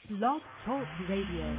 Blog Talk Radio.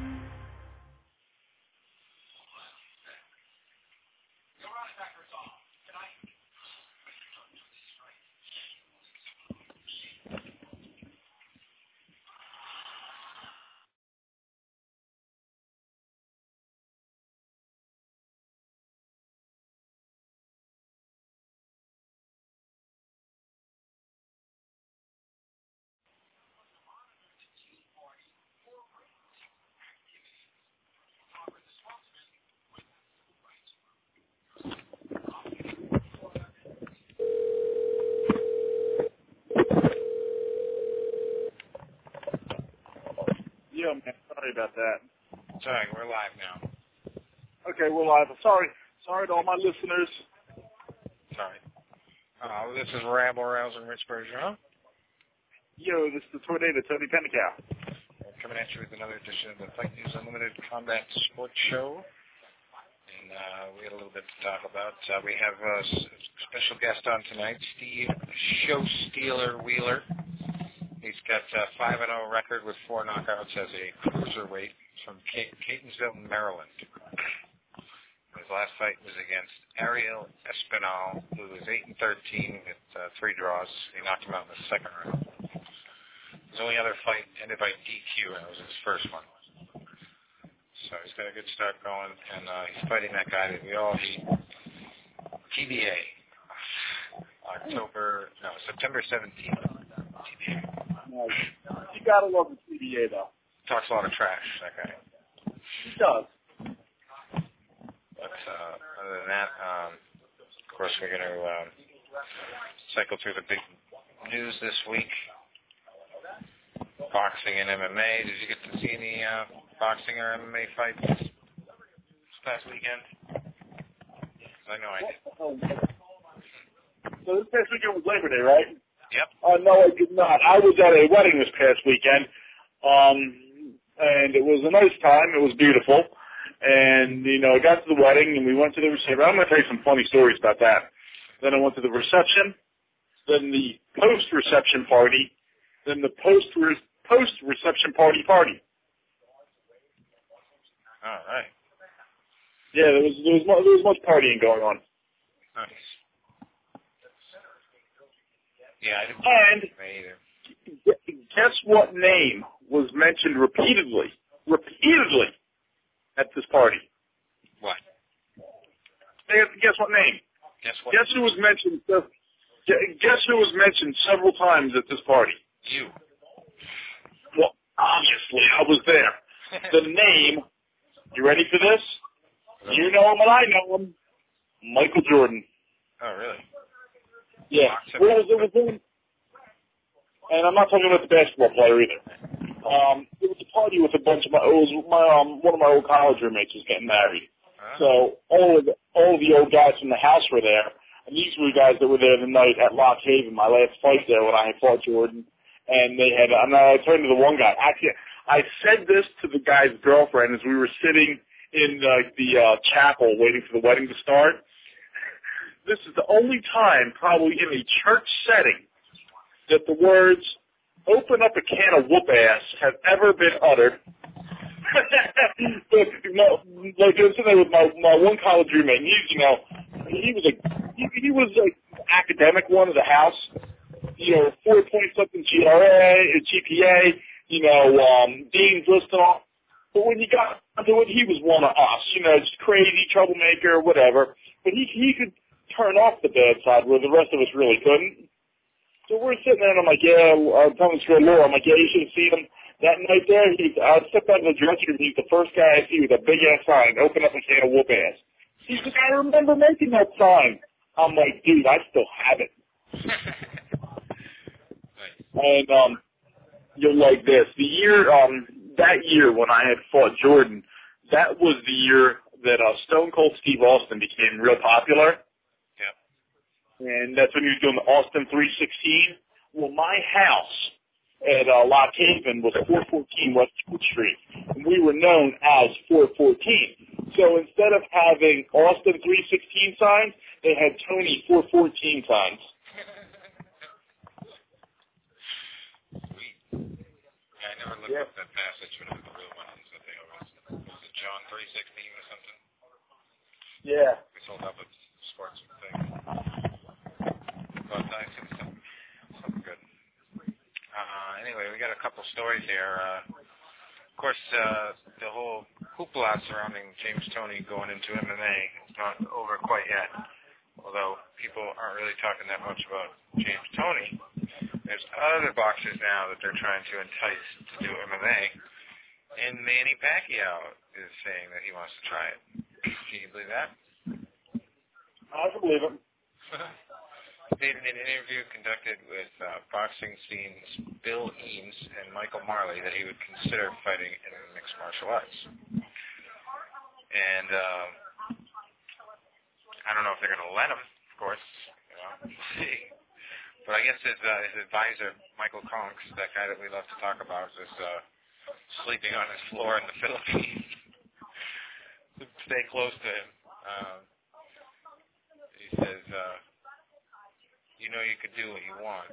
Yeah, man. Sorry about that. It's all right. We're live now. Okay, we're live. Sorry to all my listeners. Sorry. This is Rabble Rousing Rich Bergeron. Yo, this is the Tornado, Tony Pentecow. We're coming at you with another edition of the Fight News Unlimited Combat Sports Show. And we had a little bit to talk about. We have a special guest on tonight, Steve Show Stealer Wheeler. He's got a 5-0 record with 4 knockouts as a cruiserweight from Catonsville, Maryland. His last fight was against Ariel Espinal, who was 8-13 with 3 draws. He knocked him out in the second round. His only other fight ended by DQ, and it was his first one. So he's got a good start going, and he's fighting that guy that we all hate, TBA. September 17th. TBA. You gotta love the TBA, though. Talks a lot of trash, that guy. He does. But other than that, of course, we're going to cycle through the big news this week. Boxing and MMA. Did you get to see any boxing or MMA fights this past weekend? I know I did. So this past weekend was Labor Day, right? Yep. No, I did not. I was at a wedding this past weekend, and it was a nice time. It was beautiful. And, I got to the wedding, and we went to the reception. I'm going to tell you some funny stories about that. Then I went to the reception, then the post-reception party, then the post-reception party. All right. Yeah, there was much partying going on. Nice. Yeah, I didn't. And either. Guess what name was mentioned repeatedly at this party? What? Guess what name? Guess what? Guess who was mentioned? Guess who was mentioned several times at this party? You. Well, obviously, I was there. The name. You ready for this? You know him and I know him. Michael Jordan. Oh, really? Yeah. Well, it was him. And I'm not talking about the basketball player either. It was a party with a bunch of one of my old college roommates was getting married. So all of the old guys from the house were there, and these were the guys that were there the night at Lock Haven, my last fight there when I had fought Jordan. And they had, and I turned to the one guy. Actually, I said this to the guy's girlfriend as we were sitting in the chapel waiting for the wedding to start. This is the only time, probably in a church setting, that the words "open up a can of whoop ass" have ever been uttered. But, like I was sitting there with my one college roommate, and he was like academic one of the house, 4-point-something GPA, dean's list and all. But when you got to it, he was one of us, just crazy troublemaker, whatever. But he could turn off the bad side where the rest of us really couldn't. So we're sitting there, and I'm like, I'm telling this girl Laura, I'm like, you should have seen him that night there. I stepped out of the dressing room, he's the first guy I see with a big-ass sign, "Open up a can of whoop ass." He's like, "I remember making that sign." I'm like, dude, I still have it. And you'll like this. That year when I had fought Jordan, that was the year that Stone Cold Steve Austin became real popular. And that's when he was doing the Austin 316. Well, my house at Lock Haven was 414 West Street, and we were known as 414. So instead of having Austin 316 signs, they had Tony 414 signs. Sweet. Yeah, I never looked up that passage, whatever the real one is that they always. Was it John 3:16 or something? Yeah. We sold up a sports thing. But I think something good. Anyway, we got a couple stories here. Of course, the whole hoopla surrounding James Toney going into MMA is not over quite yet. Although people aren't really talking that much about James Toney, there's other boxers now that they're trying to entice to do MMA. And Manny Pacquiao is saying that he wants to try it. Can you believe that? I can believe it. In an interview conducted with boxing scenes Bill Eames and Michael Marley that he would consider fighting in mixed martial arts. And I don't know if they're going to let him, of course. We'll see. But I guess his advisor, Michael Conks, that guy that we love to talk about, is sleeping on his floor in the Philippines. Stay close to him. He says, you know you could do what you want.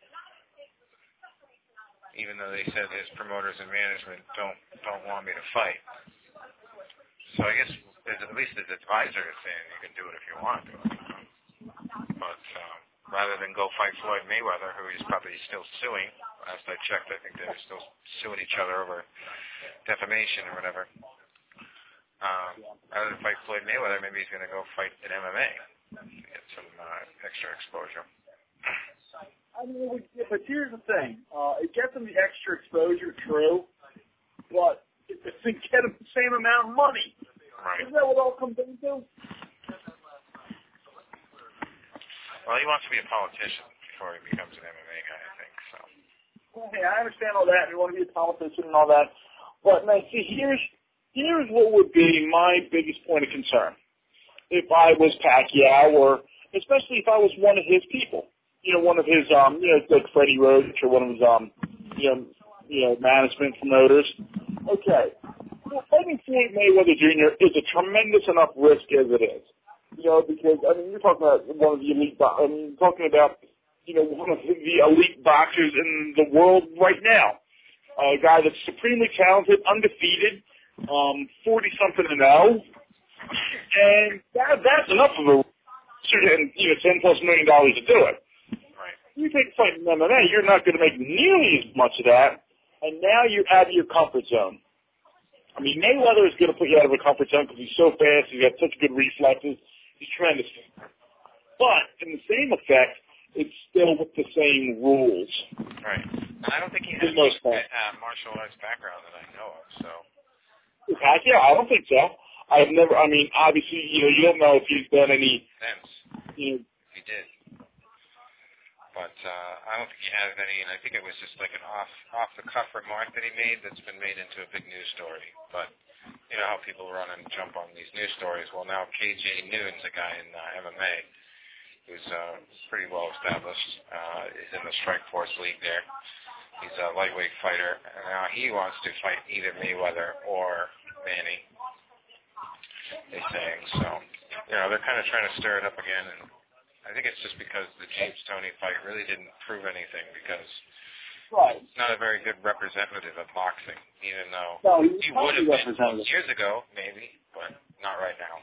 Even though they said his promoters and management don't want me to fight. So I guess at least his advisor is saying you can do it if you want to. But rather than go fight Floyd Mayweather, who he's probably still suing, last I checked, I think they're still suing each other over defamation or whatever. Rather than fight Floyd Mayweather, maybe he's going to go fight in MMA to get some extra exposure. I mean, but here's the thing. It gets him the extra exposure, true, but it doesn't get him the same amount of money. Right. Isn't that what it all comes down to? Well, he wants to be a politician before he becomes an MMA guy, I think. So. Well, hey, I understand all that. You want to be a politician and all that. But, man, see, here's what would be my biggest point of concern. If I was Pacquiao, or especially if I was one of his people. One of his, like Freddie Roach or one of his, management promoters. Okay. Well, fighting Floyd Mayweather Jr. is a tremendous enough risk as it is. Because, you're talking about one of the elite, you're talking about, one of the elite boxers in the world right now. A guy that's supremely talented, undefeated, 40-something and 0. And that's enough of a, and, $10+ million to do it. You take a fight in MMA, you're not going to make nearly as much of that, and now you're out of your comfort zone. Mayweather is going to put you out of a comfort zone because he's so fast, he's got such good reflexes, he's tremendous. But, in the same effect, it's still with the same rules. Right. And I don't think he has a martial arts background that I know of, so. Yeah, I don't think so. Obviously, you don't know if he's done any. He did. But I don't think he has any, and I think it was just like an off-the-cuff remark that he made that's been made into a big news story. But you know how people run and jump on these news stories. Well, now KJ Noon's a guy in MMA who's pretty well established. He's in the Strikeforce League there. He's a lightweight fighter, and now he wants to fight either Mayweather or Manny, they're saying. So, they're kind of trying to stir it up again, and I think it's just because the James Toney fight really didn't prove anything because it's not a very good representative of boxing, even though he would have been years ago, maybe, but not right now.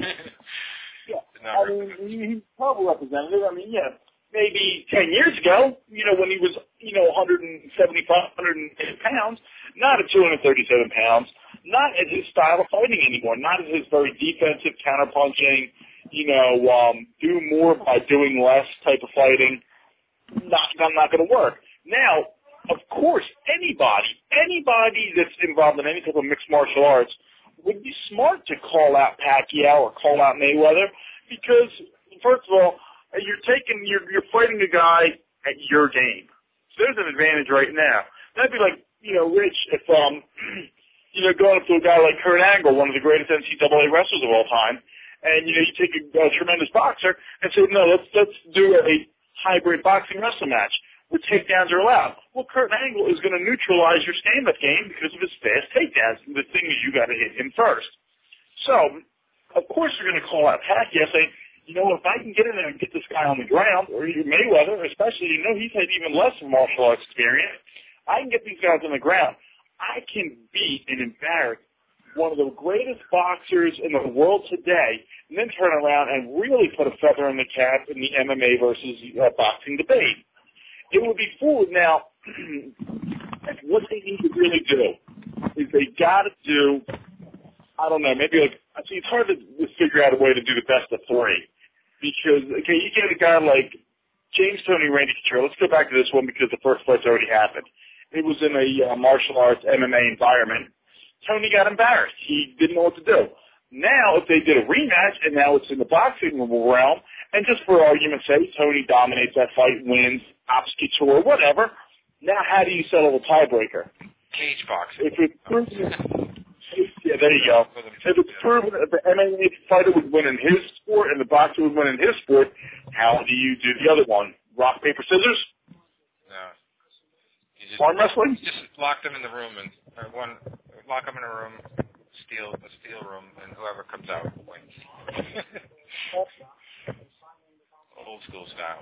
He's probably representative. Maybe 10 years ago, when he was, 175, 180 pounds, not at 237 pounds, not at his style of fighting anymore, not at his very defensive, counterpunching, do more by doing less type of fighting. Not going to work. Now, of course, anybody that's involved in any type of mixed martial arts would be smart to call out Pacquiao or call out Mayweather because, first of all, you're fighting a guy at your game. So there's an advantage right now. That'd be like, Rich, if, going up to a guy like Kurt Angle, one of the greatest NCAA wrestlers of all time, and, you take a tremendous boxer and say, no, let's do a hybrid boxing wrestling match where takedowns are allowed. Well, Kurt Angle is going to neutralize your stand-up game because of his fast takedowns. The thing is you got to hit him first. So, of course you're going to call out Pacquiao saying, if I can get in there and get this guy on the ground, or Mayweather, especially, he's had even less martial arts experience. I can get these guys on the ground. I can beat and embarrass one of the greatest boxers in the world today, and then turn around and really put a feather in the cap in the MMA versus boxing debate. It would be foolish. Now, what they need to really do is they got to do, I don't know, maybe like, see, it's hard to figure out a way to do the best of three. Because, okay, you get a guy like James Toney, Randy Couture. Let's go back to this one because the first fight's already happened. It was in a martial arts MMA environment. Tony got embarrassed. He didn't know what to do. Now, if they did a rematch, and now it's in the boxing realm, and just for argument's sake, Tony dominates that fight, wins, ops couture, whatever. Now, how do you settle a tiebreaker? Cage boxing. If it's proven, yeah, there you go. If it's proven that the MMA fighter would win in his sport and the boxer would win in his sport, how do you do the other one? Rock, paper, scissors? No. Arm wrestling? You just lock them in the room and lock them in a room, a steel room, and whoever comes out wins. Old school style.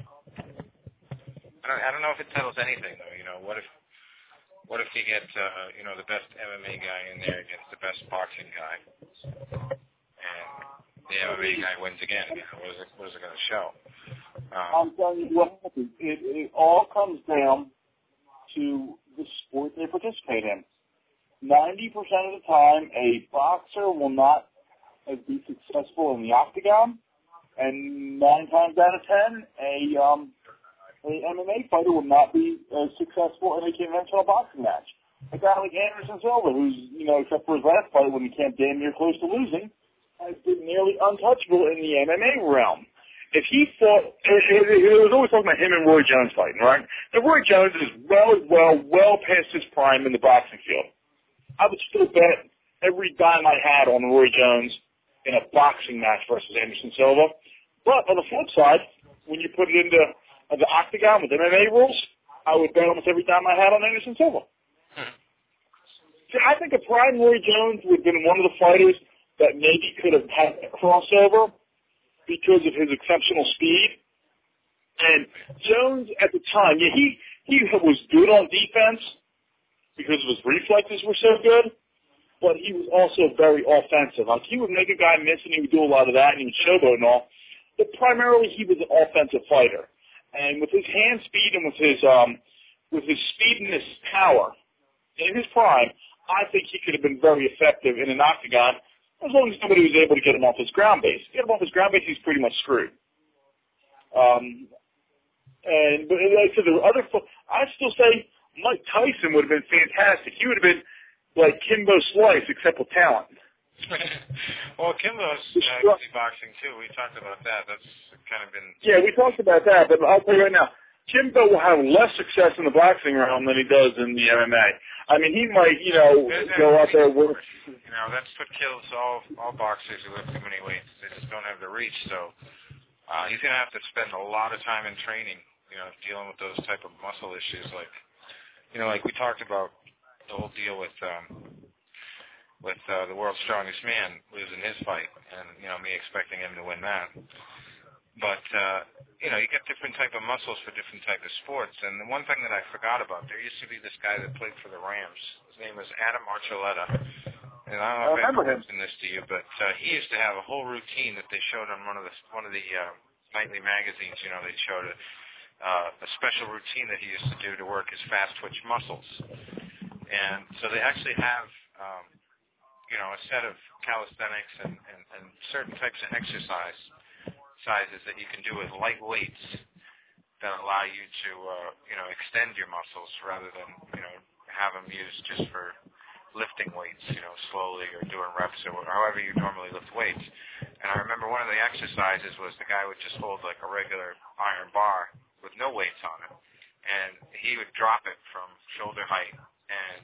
I don't know if it settles anything though. You know, what if you get the best MMA guy in there against the best boxing guy, and the MMA guy wins again? You know, what is it going to show? I'm telling you what happens. It all comes down to the sport they participate in. 90% of the time, a boxer will not be successful in the octagon, and 9 times out of 10, an MMA fighter will not be successful in a conventional boxing match. A guy like Anderson Silva, who's, except for his last fight when he came damn near close to losing, has been nearly untouchable in the MMA realm. If he fought, it was always talking about him and Roy Jones fighting, right? Now, Roy Jones is well past his prime in the boxing field. I would still bet every dime I had on Roy Jones in a boxing match versus Anderson Silva. But on the flip side, when you put it into the octagon with MMA rules, I would bet almost every dime I had on Anderson Silva. See, I think a prime Roy Jones would have been one of the fighters that maybe could have had a crossover because of his exceptional speed. And Jones, at the time, he was good on defense because his reflexes were so good, but he was also very offensive. Like, he would make a guy miss, and he would do a lot of that, and he would showboat and all. But primarily, he was an offensive fighter. And with his hand speed and with his speed and his power in his prime, I think he could have been very effective in an octagon, as long as somebody was able to get him off his ground base. Get him off his ground base, he's pretty much screwed. But like I said, I'd still say Mike Tyson would have been fantastic. He would have been like Kimbo Slice, except with talent. Well, Kimbo's boxing too. We talked about that. That's kind of been... Yeah, we talked about that, but I'll tell you right now, Kimbo will have less success in the boxing realm than he does in the MMA. I mean, he might, go out there with... that's what kills all boxers who lift too many weights. They just don't have the reach, so he's going to have to spend a lot of time in training, dealing with those type of muscle issues. Like we talked about the whole deal with the world's strongest man losing his fight, and, me expecting him to win that. But, you get different type of muscles for different type of sports. And the one thing that I forgot about, there used to be this guy that played for the Rams. His name was Adam Archuleta. And I don't know if I mentioned this to you, but he used to have a whole routine that they showed on one of the nightly magazines. They showed a special routine that he used to do to work his fast twitch muscles. And so they actually have, a set of calisthenics and certain types of exercises that you can do with light weights that allow you to, extend your muscles rather than, have them used just for lifting weights, slowly or doing reps or however you normally lift weights. And I remember one of the exercises was the guy would just hold like a regular iron bar with no weights on it. And he would drop it from shoulder height, and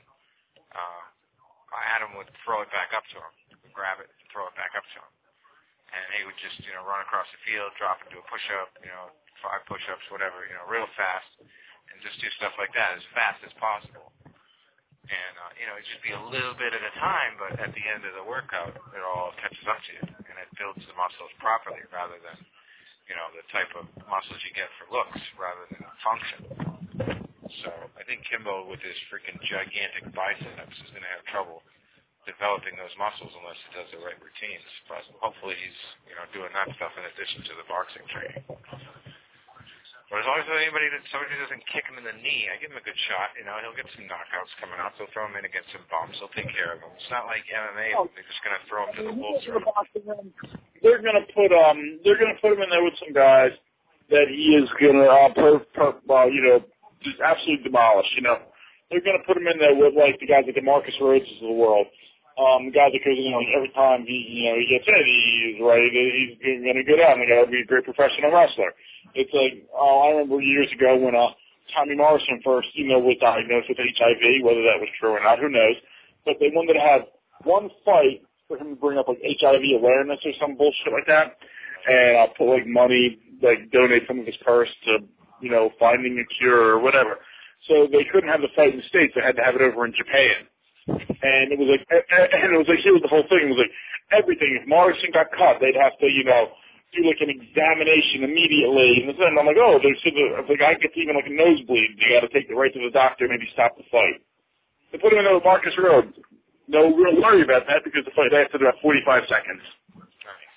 Adam would throw it back up to him. He would grab it and throw it back up to him. And he would just, run across the field, drop into a push-up, 5 push-ups, whatever, real fast, and just do stuff like that as fast as possible. And, it'd just be a little bit at a time, but at the end of the workout, it all catches up to you, and it builds the muscles properly rather than, the type of muscles you get for looks rather than function. So I think Kimbo, with his freaking gigantic biceps, is going to have trouble developing those muscles unless he does the right routines. But hopefully he's, doing that stuff in addition to the boxing training. But as long as somebody doesn't kick him in the knee, I give him a good shot. He'll get some knockouts coming up. They'll throw him in against some bumps. They'll take care of him. It's not like MMA. They're just going to throw him to the wolves. They're going to put him in there with some guys that he is going to just absolutely demolish. They're going to put him in there with like the guys like the Marcus Rhodeses of the world. Guys that goes, every time he gets in, he's ready. He's going to go down. They got to be a great professional wrestler. It's like, I remember years ago when Tommy Morrison first, was diagnosed with HIV, whether that was true or not, who knows. But they wanted to have one fight for him to bring up like HIV awareness or some bullshit like that, and put like money, like donate some of his purse to, finding a cure or whatever. So they couldn't have the fight in the States. They had to have it over in Japan. And it was like, here was the whole thing. It was like everything. If Morrison got cut, they'd have to, do like an examination immediately. And then I'm like, they said if the guy gets even like a nosebleed, you got to take it right to the doctor, maybe stop the fight. They put him in there with Marcus Rhodes. No real worry about that because the fight lasted about 45 seconds. Nice.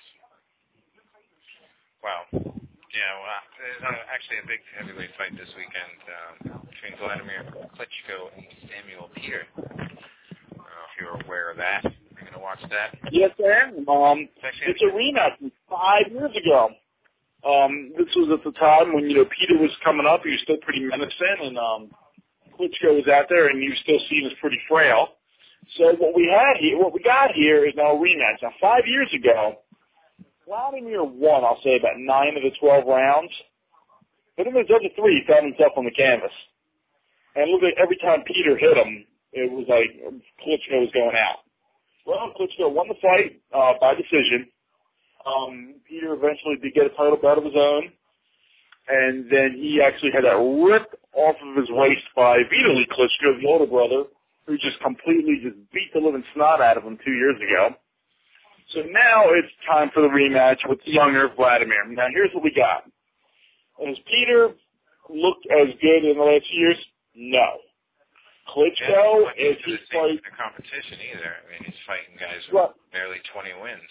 Wow. Yeah, there's actually a big heavyweight fight this weekend between Vladimir Klitschko and Samuel Peter. I don't know if you're aware of that. You're going to watch that? Yes, I am. It's a rematch from 5 years ago. This was at the time when, Peter was coming up. He was still pretty menacing, and Klitschko was out there, and he was still seen as pretty frail. So what we got here is now a rematch. Now, 5 years ago, Vladimir won, I'll say, about 9 of the 12 rounds. But in those other 3, he found himself on the canvas. And it looked like every time Peter hit him, it was like Klitschko was going out. Well, Klitschko won the fight by decision. Peter eventually did get a title bout of his own. And then he actually had that ripped off of his waist by Vitaly Klitschko, the older brother, who just completely beat the living snot out of him 2 years ago. So now it's time for the rematch with the younger Vladimir. Now here's what we got. Has Peter looked as good in the last years? No. Klitschko is he's fighting the competition either. I mean, he's fighting guys with barely 20 wins.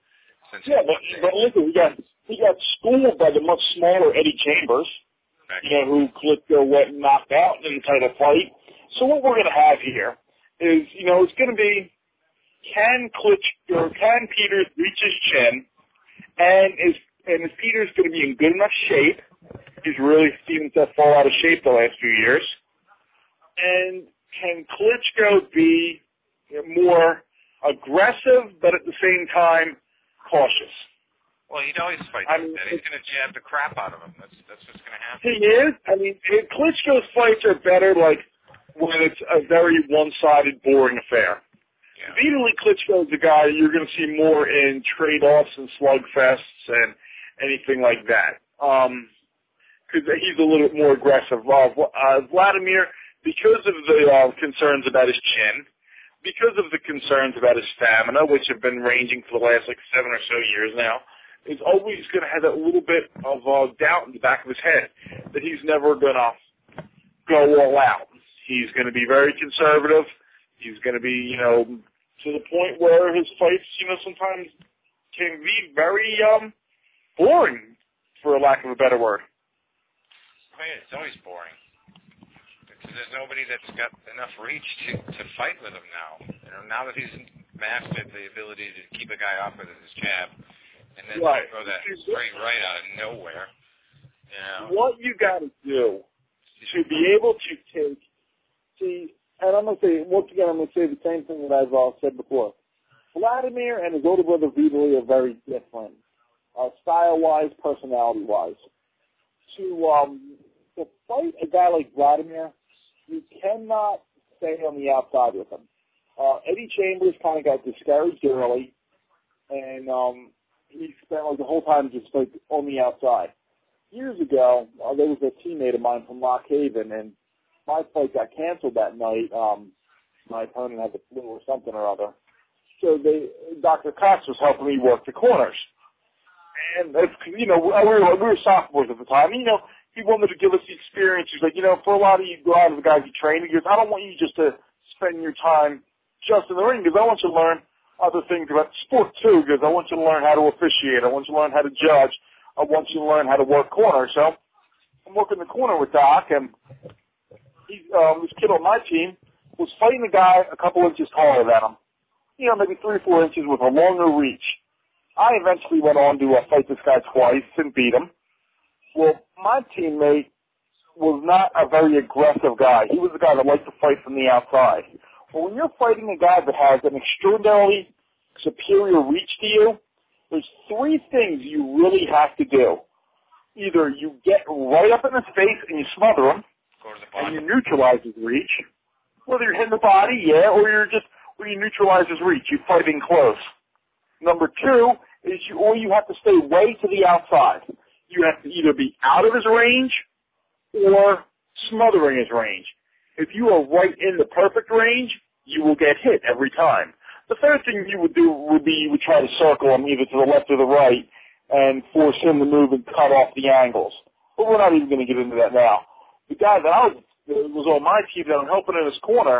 But listen, he got schooled by the much smaller Eddie Chambers, who Klitschko went and knocked out in the title fight. So what we're going to have here is, it's going to be, can Peter reach his chin, and is Peter's going to be in good enough shape? He's really seen himself fall out of shape the last few years. And can Klitschko be more aggressive, but at the same time cautious? Well, he'd always fight like that. He's going to jab the crap out of him. That's what's going to happen. He is. I mean, Klitschko's fights are better, like when it's a very one-sided, boring affair. Yeah. Vitaly Klitschko is the guy you're going to see more in trade-offs and slugfests and anything like that. Because he's a little bit more aggressive. Vladimir, because of the concerns about his chin, because of the concerns about his stamina, which have been ranging for the last 7 or so years now, is always going to have that little bit of doubt in the back of his head that he's never going to go all out. He's going to be very conservative. He's going to be, to the point where his fights, sometimes can be very boring, for lack of a better word. I mean, it's always boring. There's nobody that's got enough reach to fight with him now. Now that he's mastered the ability to keep a guy off with his jab, and then throw that straight right out of nowhere. What you got to do to be able to and I'm going to say, once again, I'm going to say the same thing that I've said before. Vladimir and his older brother Vitaly are very different, style-wise, personality-wise. To fight a guy like Vladimir, you cannot stay on the outside with him. Eddie Chambers kind of got discouraged early, and he spent the whole time just on the outside. Years ago, there was a teammate of mine from Lock Haven, and my fight got canceled that night. My opponent had the flu or something or other. So Dr. Cox was helping me work the corners. And, we were sophomores at the time. And, he wanted to give us the experience. He's like, for a lot of you guys, the guys you train, he goes, I don't want you just to spend your time just in the ring, because I want you to learn other things about sport too, because I want you to learn how to officiate. I want you to learn how to judge. I want you to learn how to work corner. So I'm working the corner with Doc, and this kid on my team was fighting a guy a couple inches taller than him. Maybe 3 or 4 inches with a longer reach. I eventually went on to fight this guy twice and beat him. Well, my teammate was not a very aggressive guy. He was the guy that liked to fight from the outside. Well, when you're fighting a guy that has an extraordinarily superior reach to you, there's 3 things you really have to do. Either you get right up in his face and you smother him, and you neutralize his reach. Whether you're hitting the body, or you neutralize his reach. You fight in close. Number 2 is you have to stay way to the outside. You have to either be out of his range or smothering his range. If you are right in the perfect range, you will get hit every time. The third thing you would do would be you would try to circle him either to the left or the right and force him to move and cut off the angles. But we're not even going to get into that now. The guy that was on my team that I'm helping in his corner,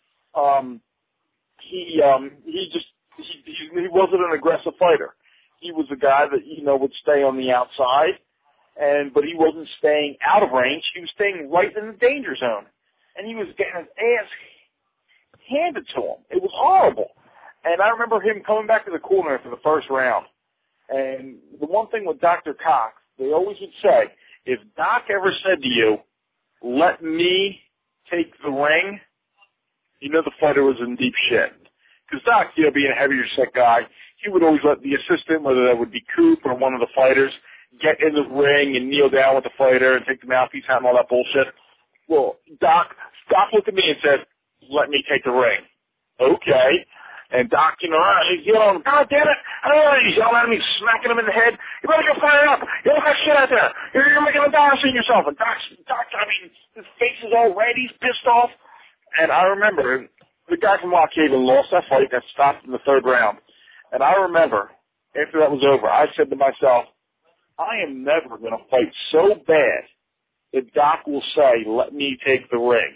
he wasn't an aggressive fighter. He was a guy that, would stay on the outside, but he wasn't staying out of range. He was staying right in the danger zone. And he was getting his ass handed to him. It was horrible. And I remember him coming back to the corner for the first round. And the one thing with Dr. Cox, they always would say, if Doc ever said to you, let me take the ring, the fighter was in deep shit. Because Doc, being a heavier set guy, he would always let the assistant, whether that would be Coop or one of the fighters, get in the ring and kneel down with the fighter and take the mouthpiece out and all that bullshit. Well, Doc looked at me and said, let me take the ring. Okay. And Doc, he's yelling, God damn it. He's yelling at me, smacking him in the head. You better go fire up. You look like shit out there. You're making an embarrassing yourself. And Doc, his face is all red. He's pissed off. And I remember the guy from Lock Haven lost that fight that stopped in the 3rd round. And I remember, after that was over, I said to myself, I am never going to fight so bad that Doc will say, let me take the ring.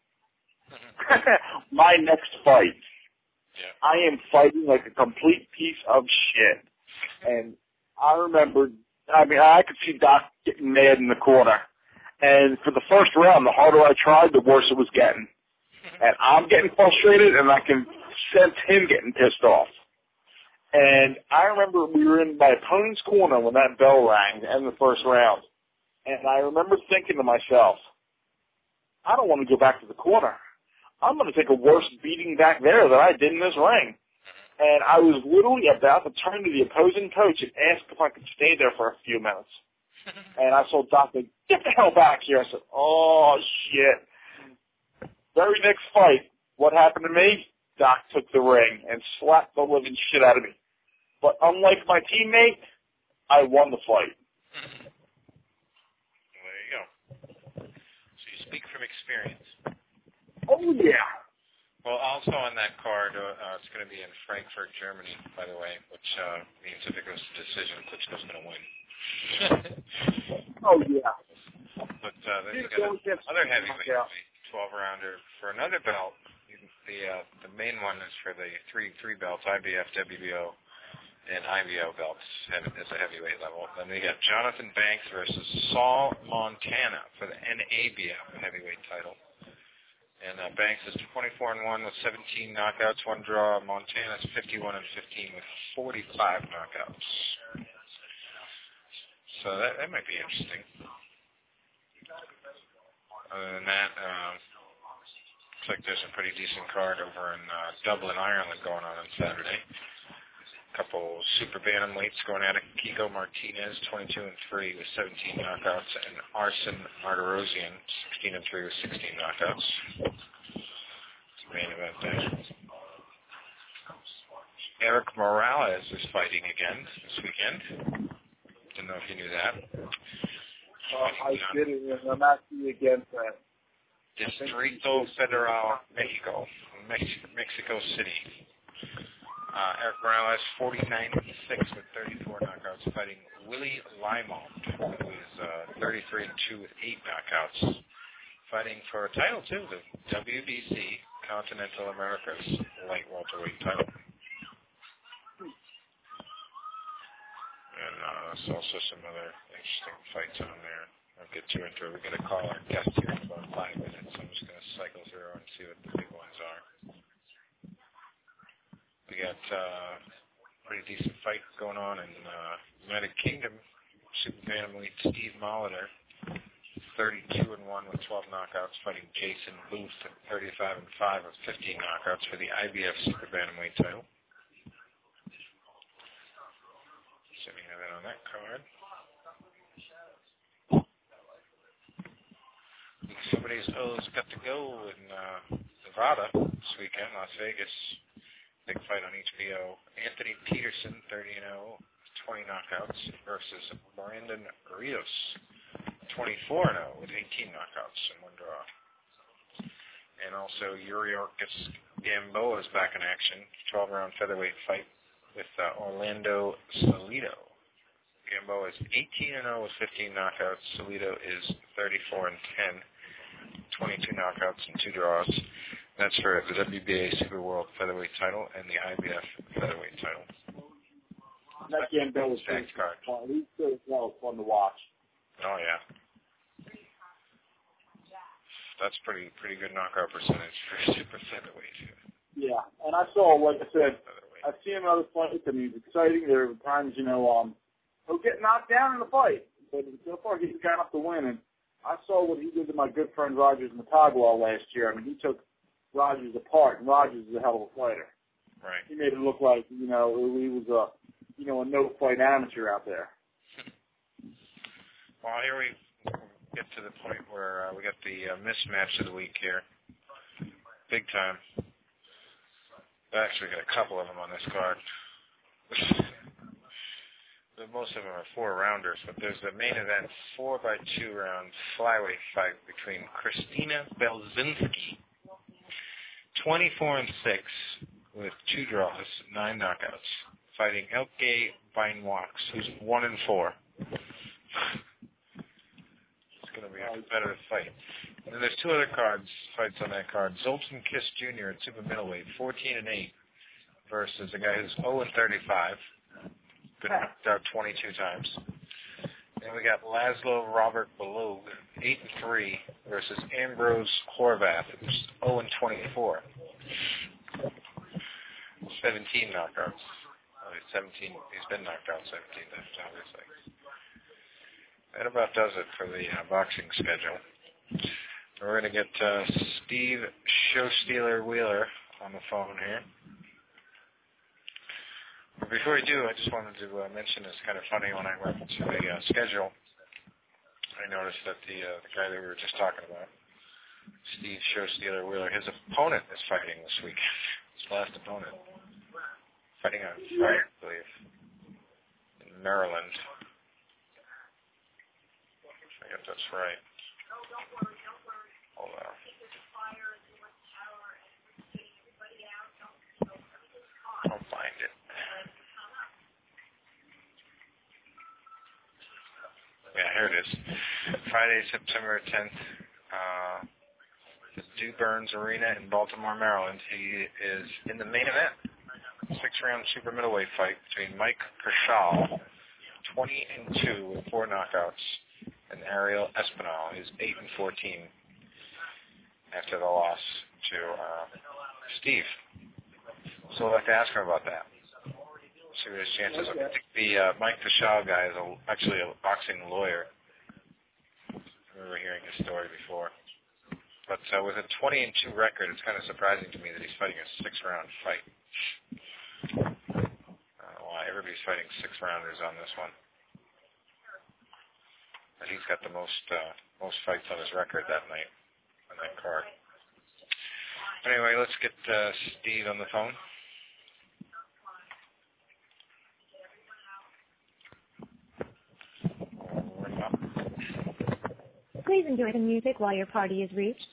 My next fight, I am fighting like a complete piece of shit. And I remember, I could see Doc getting mad in the corner. And for the first round, the harder I tried, the worse it was getting. And I'm getting frustrated, and I can sense him getting pissed off. And I remember we were in my opponent's corner when that bell rang to end the first round. And I remember thinking to myself, I don't want to go back to the corner. I'm going to take a worse beating back there than I did in this ring. And I was literally about to turn to the opposing coach and ask if I could stay there for a few minutes. And I saw Doc say, get the hell back here. I said, oh, shit. Very next fight, what happened to me? Doc took the ring and slapped the living shit out of me. But unlike my teammate, I won the fight. There you go. So you speak from experience. Oh, yeah. Well, also on that card, it's going to be in Frankfurt, Germany, by the way, which means if it goes to decision, Klitschko's going to win. Oh, yeah. But then you got another heavyweight, 12-rounder for another belt. The main one is for the three belts, IBF, WBO, and IBO belts at a heavyweight level. Then we got Jonathan Banks versus Saul Montana for the NABF heavyweight title. And Banks is 24-1 with 17 knockouts, 1 draw. Montana's 51-15 with 45 knockouts. So that might be interesting. Other than that, looks like there's a pretty decent card over in Dublin, Ireland going on Saturday. A couple super bantamweights going at it. Kiko Martinez, 22-3 with 17 knockouts, and Arsen Martirosyan, 16-3 with 16 knockouts. It's the main event there. Eric Morales is fighting again this weekend. Didn't know if you knew that. I didn't, and I'm actually against that. Distrito Federal, Mexico City. Eric Morales, 49-6 with 34 knockouts, fighting Willie Limond, who is 33-2 with 8 knockouts, fighting for a title too, the WBC Continental Americas light welterweight title. And there's also some other interesting fights on there. I'll get too into it. We're going to call our guest here in about 5 minutes. I'm just going to cycle through and see what the big ones are. We got a pretty decent fight going on in United Kingdom. Super bantamweight Steve Molitor, 32-1 with 12 knockouts, fighting Jason Booth at 35-5 with 15 knockouts for the IBF Super bantamweight title. So we have that on that card. Somebody's O's got to go in Nevada this weekend, Las Vegas. Big fight on HBO. Anthony Peterson, 30-0, 20 knockouts, versus Brandon Rios, 24-0 with 18 knockouts and 1 draw. And also Yuriorkis Gamboa is back in action, 12-round featherweight fight with Orlando Salido. Gamboa is 18-0 with 15 knockouts. Salido is 34-10. 22 knockouts and 2 draws. That's for the WBA Super World Featherweight title and the IBF Featherweight title. That Gamboa was fun. He's still fun to watch. Oh yeah, that's pretty good knockout percentage for super featherweight. Yeah, and I saw, like I said, I've seen him in other fights. I mean, it's exciting. There are times, he'll get knocked down in the fight, but so far he's got enough to win. And I saw what he did to my good friend Rogers Matagua last year. I mean, he took Rogers apart, and Rogers is a hell of a fighter. Right. He made it look like, he was a no-fight amateur out there. Well, here we get to the point where we got the mismatch of the week here. Big time. Actually, we got a couple of them on this card. Most of them are 4-rounders, but there's the main event 4x2 round flyweight fight between Christina Belzinski, 24-6 with 2 draws, 9 knockouts, fighting Elke Beinwax, who's 1-4. It's going to be a competitive fight. And then there's 2 other fights on that card. Zoltan Kiss Jr. at super middleweight, 14-8, versus a guy who's 0-35. Been knocked out 22 times. And we got Laszlo Robert Balog, 8-3, versus Ambrose Horvath, who's 0-24. 17 knockouts. He's been knocked out 17 times, obviously. That about does it for the boxing schedule. We're going to get Steve Showstealer Wheeler on the phone here. Before we do, I just wanted to mention it's kind of funny when I went to the schedule, I noticed that the guy that we were just talking about, Steve Showstealer Wheeler, his opponent is fighting this weekend. His last opponent. Fighting on Friday, I believe, in Maryland. I guess that's right. Hold on. I'll find it. Yeah, here it is. Friday, September 10th, the Dew Burns Arena in Baltimore, Maryland. He is in the main event. 6-round super middleweight fight between Mike Kershaw, 20-2 with 4 knockouts, and Ariel Espinal, who's 8-14 after the loss to Steve. So I'd like to ask him about that. See what his chances are. I think the Mike Kershaw guy is actually a boxing lawyer. I remember hearing his story before. But with a 20-2 record, it's kind of surprising to me that he's fighting a 6-round fight. I don't know why everybody's fighting 6-rounders on this one. But he's got the most fights on his record that night on that card. Anyway, let's get Steve on the phone. Please enjoy the music while your party is reached.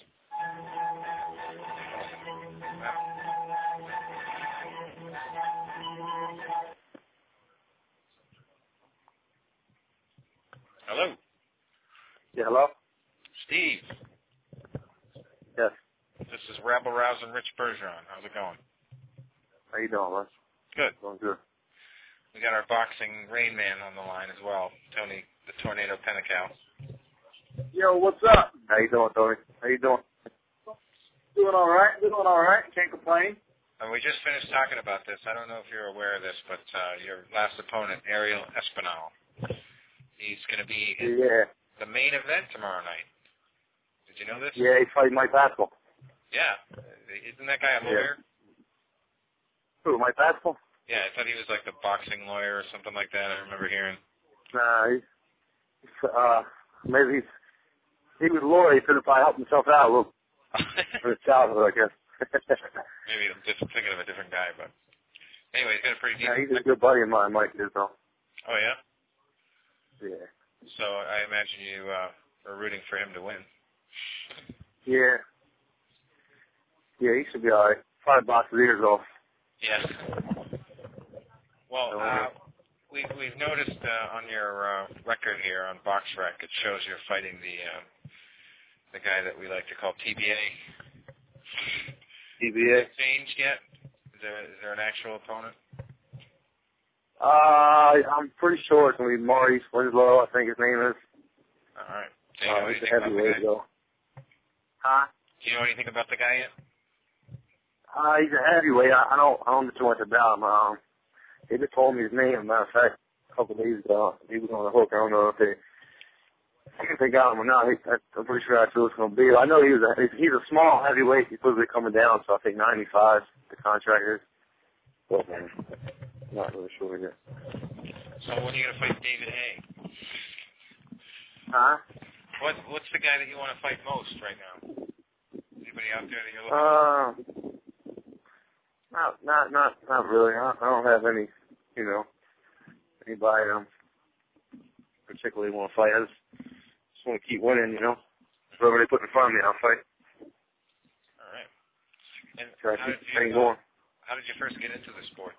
hello? Steve. Yes. This is Rabble Rouse and Rich Bergeron. How's it going? How you doing, man? Good. Doing good. We got our boxing Rain Man on the line as well, Tony the Tornado Pennecow. Yo, what's up? How you doing, Tony? How you doing? Doing all right. Can't complain. And we just finished talking about this. I don't know if you're aware of this, but your last opponent, Ariel Espinal, he's going to be in the main event tomorrow night. Did you know this? Yeah, he's fighting Mike Pascal. Yeah. Isn't that guy a lawyer? Who, Mike Pascal? Yeah, I thought he was like the boxing lawyer or something like that. I remember hearing. Nah, maybe he was a lawyer. He could have probably helped himself out a little for his childhood, I guess. Maybe I'm just thinking of a different guy, but anyway, he's got a pretty decent. Yeah, he's a good buddy of mine, Mike is, though. Oh, yeah? Yeah. So I imagine you are rooting for him to win. Yeah. Yeah, he should be all right. Probably box his ears off. Yes. Well, we've noticed on your record here on BoxRec, it shows you're fighting the guy that we like to call TBA. TBA? Changed yet? Is there an actual opponent? I'm pretty sure it's going to be Maurice Winslow, I think his name is. All right. Do you know He's anything a about the heavyweight, guy? though. Huh? Do you know anything about the guy yet? He's a heavyweight. I don't know too much about him. They just told me his name. Matter of fact, a couple of days ago, he was on the hook. I don't know if they got him or not. I'm pretty sure that's who it's going to be. I know he's a small heavyweight. He's supposed to be coming down, so I think 95, the contract is. But, man, not really sure yet. So when are you going to fight David Hay? Huh? What's the guy that you want to fight most right now? Anybody out there that you're looking at? Not really. I don't have any, anybody particularly want to fight. I just want to keep winning, Whoever they put in front of me, I'll fight. All right. And Try to keep the thing going. How did you first get into the sport?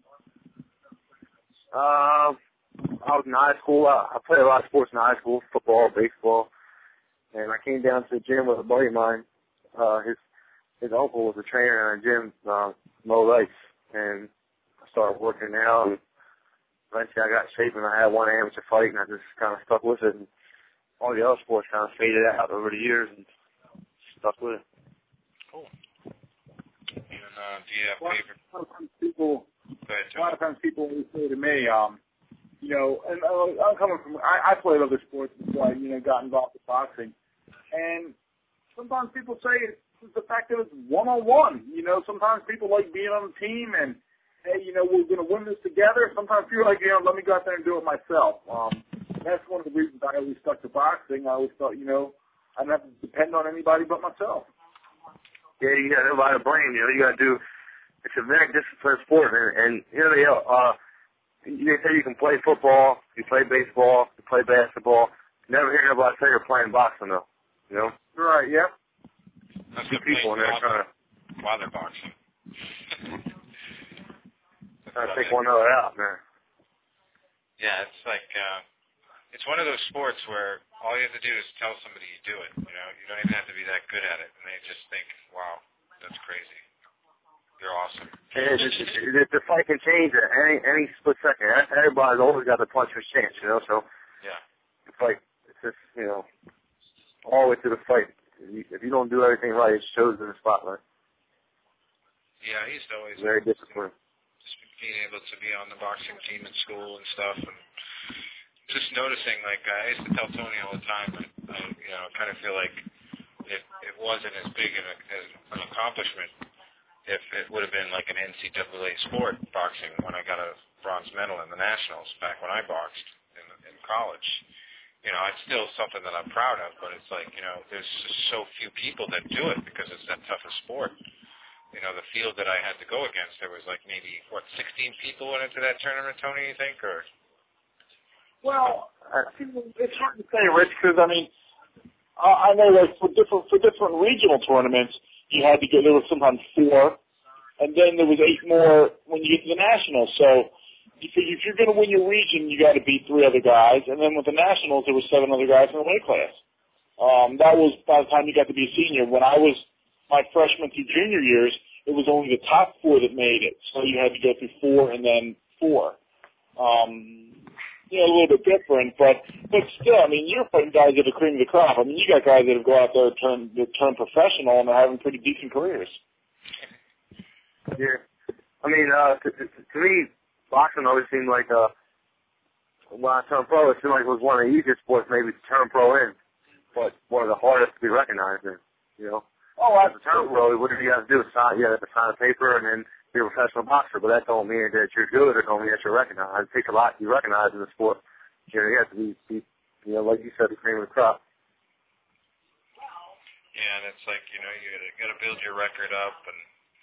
I was in high school. I played a lot of sports in high school, football, baseball. And I came down to the gym with a buddy of mine. His uncle was a trainer in a gym, Mo Rice. And I started working out. And eventually I got in shape and I had one amateur fight and I just kind of stuck with it. And all the other sports kind of faded out over the years and stuck with it. Cool. And do you have favorite? A lot of times people always say to me, and I'm coming from, I played other sports before I, got involved with boxing. And sometimes people say it's the fact that it's one-on-one. Sometimes people like being on a team and, hey, we're going to win this together. Sometimes people are like, let me go out there and do it myself. That's one of the reasons I always stuck to boxing. I always thought, I don't have to depend on anybody but myself. Yeah, you got nobody to blame. You got to do. It's a very disciplined sport, and they say you can play football, you play baseball, you play basketball. Never hear nobody say you're playing boxing though. Right. Yeah. That's two people in there trying to while they're boxing. Trying to take one another out, man. Yeah, it's like it's one of those sports where all you have to do is tell somebody you do it. You don't even have to be that good at it, and they just think, "Wow, that's crazy. You're awesome." And the fight can change at any split second. Everybody's always got the puncher's chance, So yeah, it's like it's just all the way to the fight. If you don't do everything right, it shows in the spotlight. Yeah, I used to always very disciplined. Just being able to be on the boxing team in school and stuff, and just noticing, like, I used to tell Tony all the time that I kind of feel like it wasn't as big an accomplishment if it would have been like an NCAA sport, boxing, when I got a bronze medal in the nationals back when I boxed in college. It's still something that I'm proud of, but it's like, there's just so few people that do it because it's that tough a sport. The field that I had to go against, there was like maybe, 16 people went into that tournament, Tony, you think, or? Well, it's hard to say, Rich, because, I know like for different regional tournaments, you had to there was sometimes 4, and then there was 8 more when you get to the nationals. So if you're going to win your region, you got to beat 3 other guys, and then with the nationals, there were 7 other guys in the weight class. That was by the time you got to be a senior. When I was my freshman through junior years, it was only the top 4 that made it. So you had to go through 4 and then 4. A little bit different, but still, I mean, you're fighting guys that are cream of the crop. I mean, you got guys that have gone out there that turn professional and are having pretty decent careers. Yeah. I mean, to me, boxing always seemed like, when I turned pro, it seemed like it was one of the easiest sports maybe to turn pro in, but one of the hardest to be recognized in, you know. Oh, as a turn pro, what do you have to do? You have to sign a paper and then be a professional boxer, but that don't mean that you're good. It don't mean that you're recognized. It takes a lot to be recognized in the sport. You know, you have to be like you said, the cream of the crop. Yeah, and it's like, you got to build your record up and,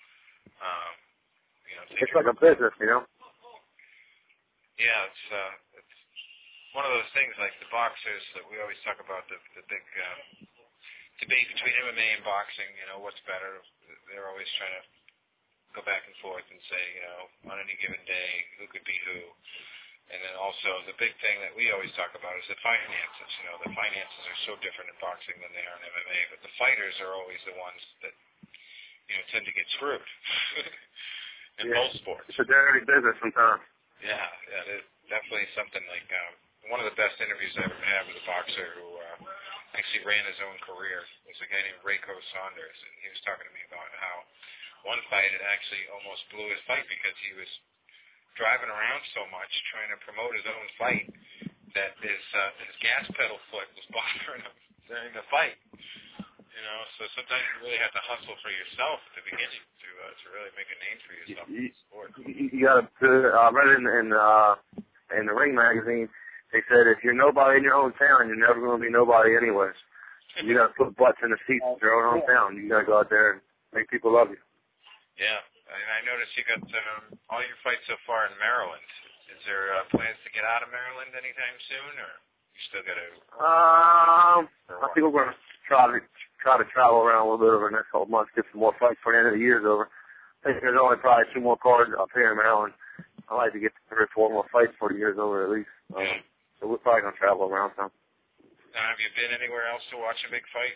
it's like a business, you know. Yeah, it's one of those things like the boxers that we always talk about, the big debate between MMA and boxing, what's better. They're always trying to go back and forth and say, on any given day, who could be who. And then also the big thing that we always talk about is the finances. The finances are so different in boxing than they are in MMA, but the fighters are always the ones that, tend to get screwed in both sports. It's a dirty business sometimes. Yeah, there's definitely something like one of the best interviews I ever had with a boxer who actually ran his own career was a guy named Rayco Saunders, and he was talking to me about how one fight it actually almost blew his fight because he was driving around so much trying to promote his own fight that his gas pedal foot was bothering him during the fight. So sometimes you really have to hustle for yourself at the beginning to really make a name for yourself in the sport. You got to read it in the Ring magazine. They said if you're nobody in your hometown, you're never going to be nobody anyways. You got to put butts in the seats of your own hometown. You got to go out there and make people love you. Yeah, and I noticed you got all your fights so far in Maryland. Is there plans to get out of Maryland anytime soon, or you still got to? I think we're going to try to travel around a little bit over the next couple months, get some more fights before the end of the year's over. I think there's only probably 2 more cards up here in Maryland. I'd like to get 3 or 4 more fights before the year's over at least. So we're probably going to travel around some. Now, have you been anywhere else to watch a big fight?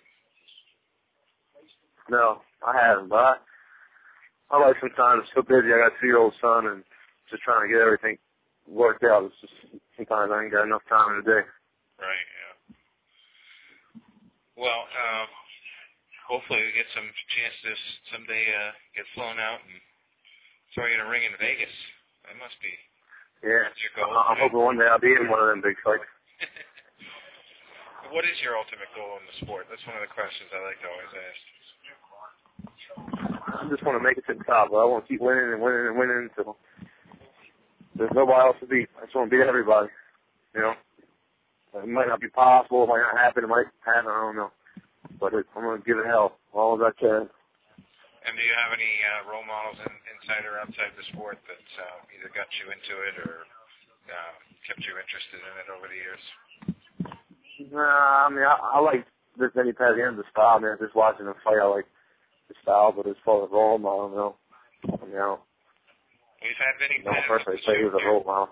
No, I haven't, but I like sometimes so busy. I got a 2-year-old son and just trying to get everything worked out. It's just sometimes I ain't got enough time in the day. Right, yeah. Well, hopefully we get some chance to someday get flown out and throw you in a ring in Vegas. That must be. Yeah. Your goal, I'm hoping one day I'll be in one of them big fights. What is your ultimate goal in the sport? That's one of the questions I like to always ask. I just want to make it to the top, but I want to keep winning and winning and winning until there's nobody else to beat. I just want to beat everybody. It might not be possible, it might not happen, it might happen, I don't know. But I'm going to give it hell, all as I can. And do you have any role models inside or outside the sport that either got you into it or kept you interested in it over the years? I mean, I like this Vinny Paz the style, man. Just watching him fight, I like the style, but as far as role model, We've had Vinny Paz on the show. He was a role model.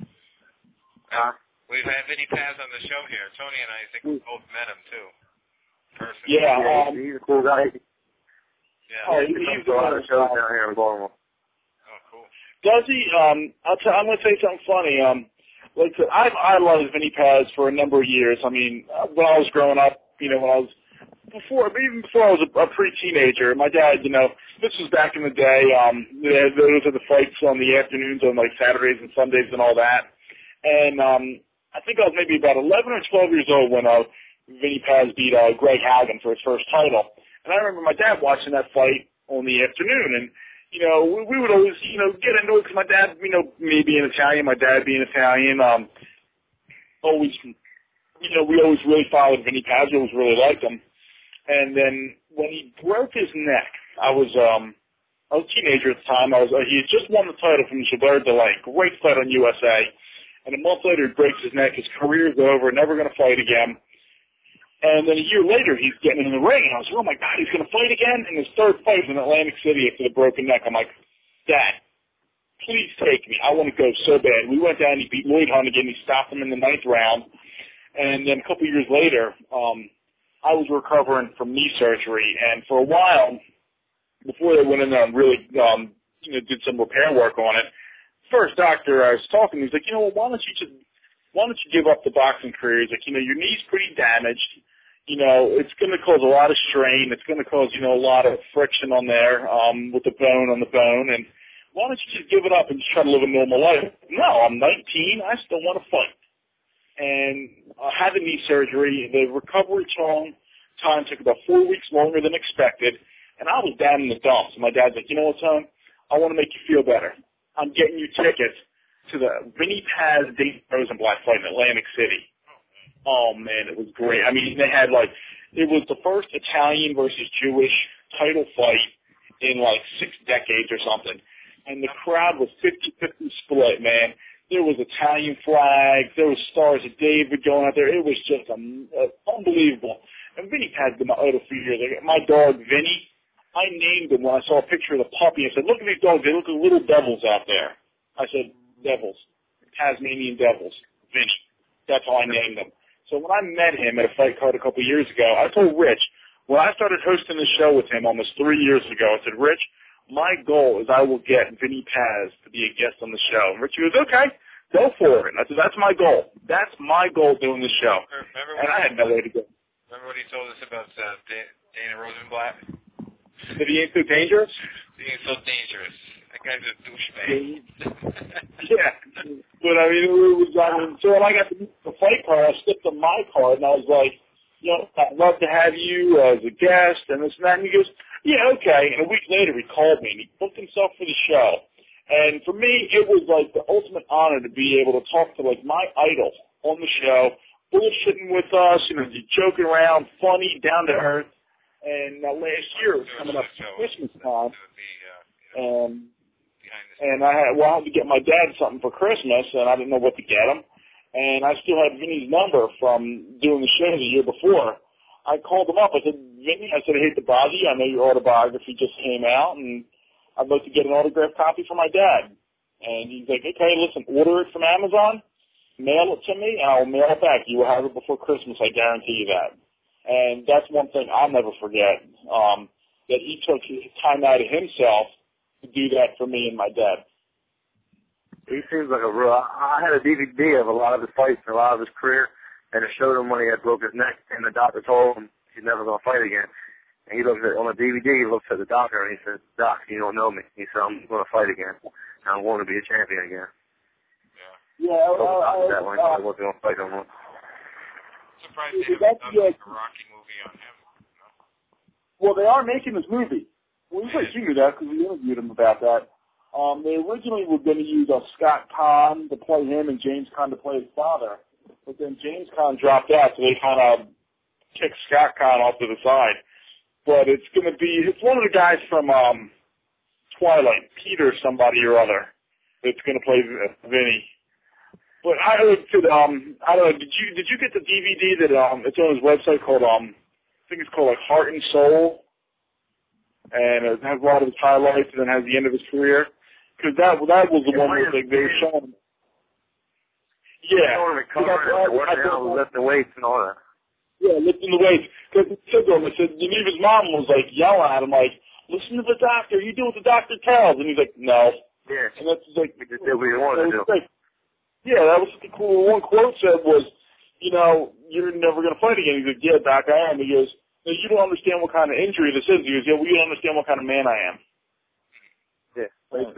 We've had Vinny Paz on the show here. Tony and I think we both met him, too. Personally. Yeah. He's a cool guy. Yeah. Oh, he comes to a lot of shows down here in Baltimore. Oh, cool. Does he? I'm going to say something funny. Like I loved Vinny Paz for a number of years. I mean, when I was growing up, even before I was a pre-teenager, my dad, this was back in the day. Those are the fights on the afternoons on like Saturdays and Sundays and all that. And I think I was maybe about 11 or 12 years old when Vinny Paz beat Greg Hagan for his first title. And I remember my dad watching that fight on the afternoon, and we would always, get into it because my dad, me being Italian, my dad being Italian, always, we always really followed Vinny Paz. We always really liked him. And then when he broke his neck, I was a teenager at the time. He had just won the title from Gilbert Delay, great fight on USA. And a month later, he breaks his neck. His career's over, never going to fight again. And then a year later, he's getting in the ring, and I was like, oh, my God, he's going to fight again? And his third fight was in Atlantic City after the broken neck. I'm like, Dad, please take me. I want to go so bad. We went down, he beat Lloyd Hunt again. He stopped him in the 9th round. And then a couple years later, I was recovering from knee surgery, and for a while, before they went in there and really, did some repair work on it, first doctor I was talking to, he's like, why don't you give up the boxing career? He's like, your knee's pretty damaged. It's going to cause a lot of strain. It's going to cause, a lot of friction on there, with the bone on the bone. And why don't you just give it up and just try to live a normal life? No, I'm 19. I still want to fight. And I had the knee surgery. The recovery time took about 4 weeks longer than expected. And I was down in the dumps. And my dad's like, you know what, son? I want to make you feel better. I'm getting you tickets to the Vinny Paz Dave Rosenblatt fight in Atlantic City. Oh, man, it was great. I mean, they had, it was the first Italian versus Jewish title fight in, 6 decades or something. And the crowd was 50-50 split, man. There was Italian flags. There was Stars of David going out there. It was just unbelievable. And Vinny Paz been my idol for years. My dog, Vinny, I named him when I saw a picture of the puppy. I said, look at these dogs. They look like little devils out there. I said, devils. Tasmanian devils. Vinny. That's how I named them. So when I met him at a fight card a couple of years ago, I told Rich, when I started hosting the show with him almost 3 years ago, I said, Rich, my goal is I will get Vinny Paz to be a guest on the show. And Rich was, okay, go for it. I said, that's my goal. That's my goal doing the show. And I had no way to go. Remember what he told us about Dana Rosenblatt? That he ain't so dangerous? He ain't so dangerous. That guy's a douchebag. Yeah. But, so when I got the fight card, I slipped on my card, and I was like, I'd love to have you as a guest, and this and that. And he goes, yeah, okay. And a week later, he called me, and he booked himself for the show. And for me, it was, the ultimate honor to be able to talk to, my idol on the show, bullshitting with us, joking around, funny, down to earth. And last year, it was coming up to Christmas time. And I had to get my dad something for Christmas, and I didn't know what to get him. And I still had Vinny's number from doing the show the year before. I called him up. I said, Vinny, I hate to bother you. I know your autobiography just came out, and I'd like to get an autographed copy for my dad. And he's like, okay, listen, order it from Amazon, mail it to me, and I'll mail it back. You will have it before Christmas. I guarantee you that. And that's one thing I'll never forget, that he took his time out of himself to do that for me and my dad. He seems like a real... I had a DVD of a lot of his fights and a lot of his career, and it showed him when he had broke his neck, and the doctor told him he's never going to fight again. And he looks at, on the DVD, he looks at the doctor, and he says, Doc, you don't know me. He said, I'm going to fight again. I'm going to be a champion again. Yeah, that one, I wasn't going to fight no more. Surprised they haven't done a Rocky movie on him. No? Well, they are making this movie. Well, you knew that because we interviewed him about that. They originally were going to use Scott Conn to play him and James Conn to play his father. But then James Conn dropped out, so they kind of kicked Scott Conn off to the side. But it's going to be, it's one of the guys from Twilight, Peter somebody or other, that's going to play Vinny. But I heard, I don't know, did you get the DVD that it's on his website called, I think it's called Heart and Soul? And it has a lot of his highlights and then has the end of his career. Because that was the one where they were showing. Yeah. Lifting weights and all that. Yeah, lifting the weights. Because it said to him, Geneva's mom was yelling at him listen to the doctor, you do what the doctor tells. And he's like, no. Yeah. And that's like, we just did what you wanted to do. Yeah, that was the cool. One quote said was, you're never going to fight again. He's like, yeah, Doc, I am. He goes, no, you don't understand what kind of injury this is. He goes, yeah, well, you don't understand what kind of man I am. Yeah.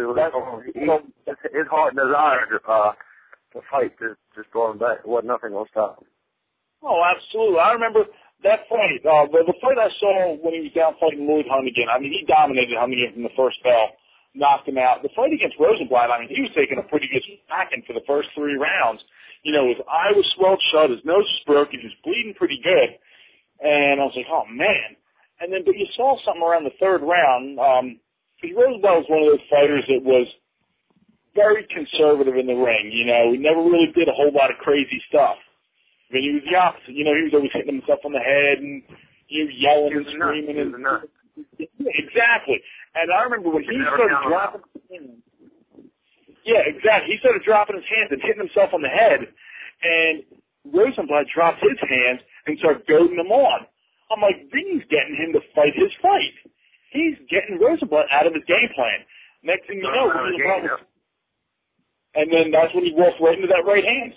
His heart and desire to fight just going back. Nothing will stop him. Oh, absolutely. I remember that fight. The fight I saw when he was down fighting Lloyd Hunnigan, he dominated Hunnigan from the first bell, knocked him out. The fight against Rosenblatt, he was taking a pretty good smacking for the first 3 rounds. His eye was swelled shut, his nose was broken, he was bleeding pretty good. And I was like, oh, man. And then, but you saw something around the 3rd round. Because Rosenblatt was one of those fighters that was very conservative in the ring. He never really did a whole lot of crazy stuff. He was the opposite. He was always hitting himself on the head and yelling and screaming. Exactly. And I remember when he started dropping his hands. Yeah, exactly. He started dropping his hands and hitting himself on the head. And Rosenblatt dropped his hands and started goading him on. I'm like, Vinny's getting him to fight his fight. He's getting Rosenblatt out of his game plan. Next thing you know, and then that's when he walks right into that right hand.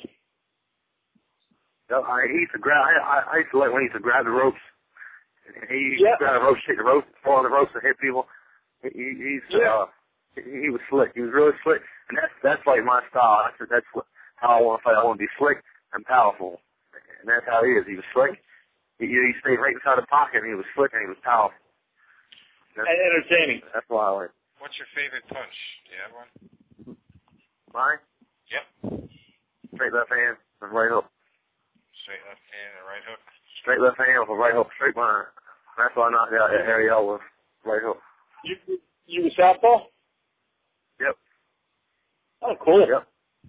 I used to grab. I used to like when he used to grab the ropes. He used to grab the ropes, take the ropes, fall on the ropes, and hit people. He was slick. He was really slick, and that's like my style. That's how I want to fight. I want to be slick and powerful, and that's how he is. He was slick. He stayed right inside the pocket, and he was slick, and he was powerful. And entertaining. That's why I like. What's your favorite punch? Do you have one? Mine? Yep. Straight left hand and right hook. Straight left hand and right hook? Straight left hand with a right hook, straight behind. That's why I knocked out Ariel with right hook. You were southpaw? Yep. Oh, cool. Yep.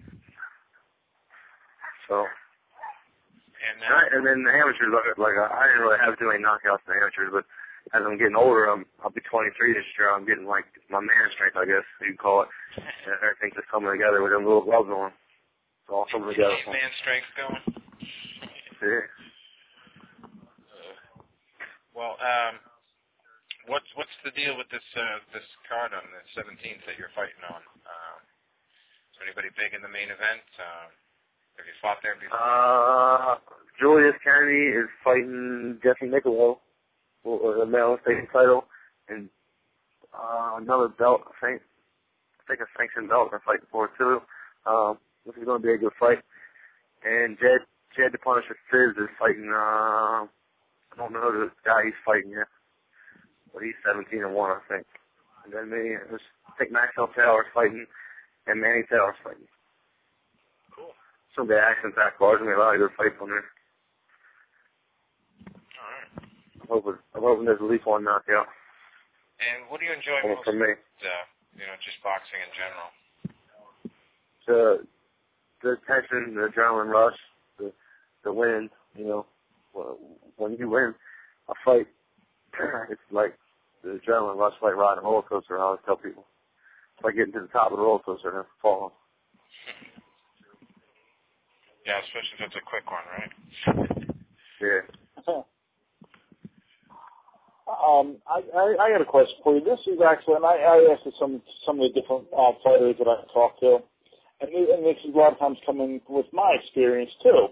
So. And then the amateurs, I didn't really have too many knockouts in the amateurs, but as I'm getting older, I'll be 23 this year. I'm getting like my man strength, I guess you call it. And everything's just coming together with them little gloves on. It's all coming together. Man strength going. Yeah. What's the deal with this card on the 17th that you're fighting on? Is there anybody big in the main event? Have you fought there before? Julius Kennedy is fighting Jesse Niccolo for the Maryland State title, and another belt, I think a sanctioned belt they're fighting for too. This is going to be a good fight. And Jed the Punisher Fizz is fighting, I don't know the guy he's fighting yet, but he's 17-1, I think. And then I think Maxwell Taylor's fighting, and Manny Taylor's fighting. Cool. Some good action-packed cards, and a lot of good fights on there. All right. I'm hoping there's at least one knockout. And what do you enjoy most from me? Just boxing in general? The tension, the adrenaline rush, the win. When you win a fight, it's like the adrenaline rush, like riding a roller coaster. I always tell people, it's like getting to the top of the roller coaster and falling. Yeah, especially if it's a quick one, right? Yeah. I got a question for you. This is actually, and I asked some of the different fighters that I talked to, and this is a lot of times coming with my experience too.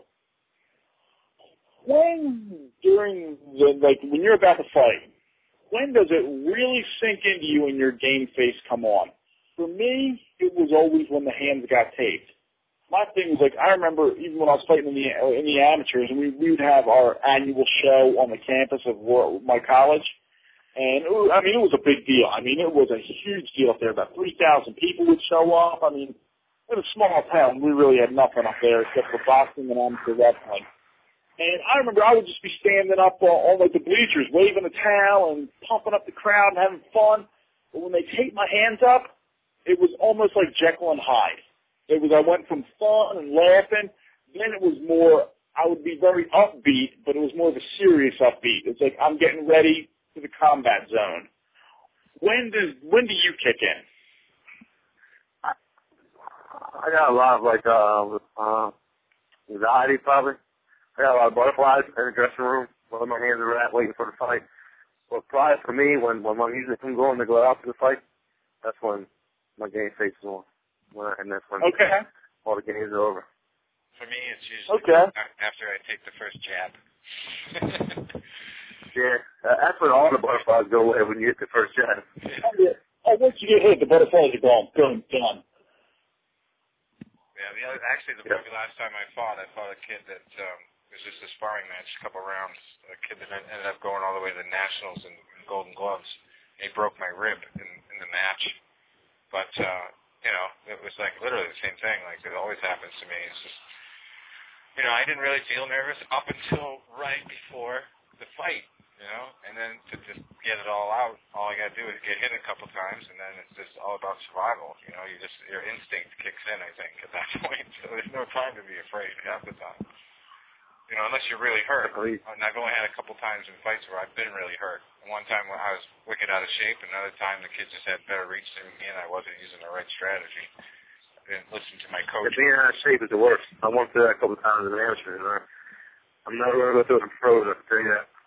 When when you're about to fight, when does it really sink into you and your game face come on? For me, it was always when the hands got taped. My thing was I remember even when I was fighting in the amateurs, and we would have our annual show on the campus of my college, and it was a big deal. It was a huge deal up there. About 3,000 people would show up. It was a small town. We really had nothing up there except for boxing and amateur wrestling. And I remember I would just be standing up on the bleachers, waving a towel and pumping up the crowd and having fun. But when they taped my hands up, it was almost like Jekyll and Hyde. I went from fun and laughing, then it was more, I would be very upbeat, but it was more of a serious upbeat. It's like I'm getting ready for the combat zone. When do you kick in? I got a lot of anxiety probably. I got a lot of butterflies in the dressing room where my hands are at waiting for the fight. But probably for me, when my music comes on to go out to the fight, that's when my game face is on. And that's when all the games are over. For me, it's usually after I take the first jab. Yeah, that's when all the butterflies go away, when you hit the first jab. Yeah. Oh, once you get hit, the butterflies are gone. Boom, done. Yeah, the last time I fought a kid that it was just a sparring match, a couple rounds. A kid that ended up going all the way to the Nationals in Golden Gloves. He broke my rib in the match. But, it was literally the same thing. It always happens to me. It's just, I didn't really feel nervous up until right before the fight, and then to just get it all out, all I got to do is get hit a couple times, and then it's just all about survival. Your instinct kicks in, I think, at that point. So there's no time to be afraid half the time. Unless you're really hurt. And I've only had a couple times in fights where I've been really hurt. And one time when I was wicked out of shape, another time the kid just had better reach than me, and I wasn't using the right strategy. I didn't listen to my coach. Being out of shape is the worst. I went through that a couple times in the amateur. I'm never going to go through it in pros, I can tell you that.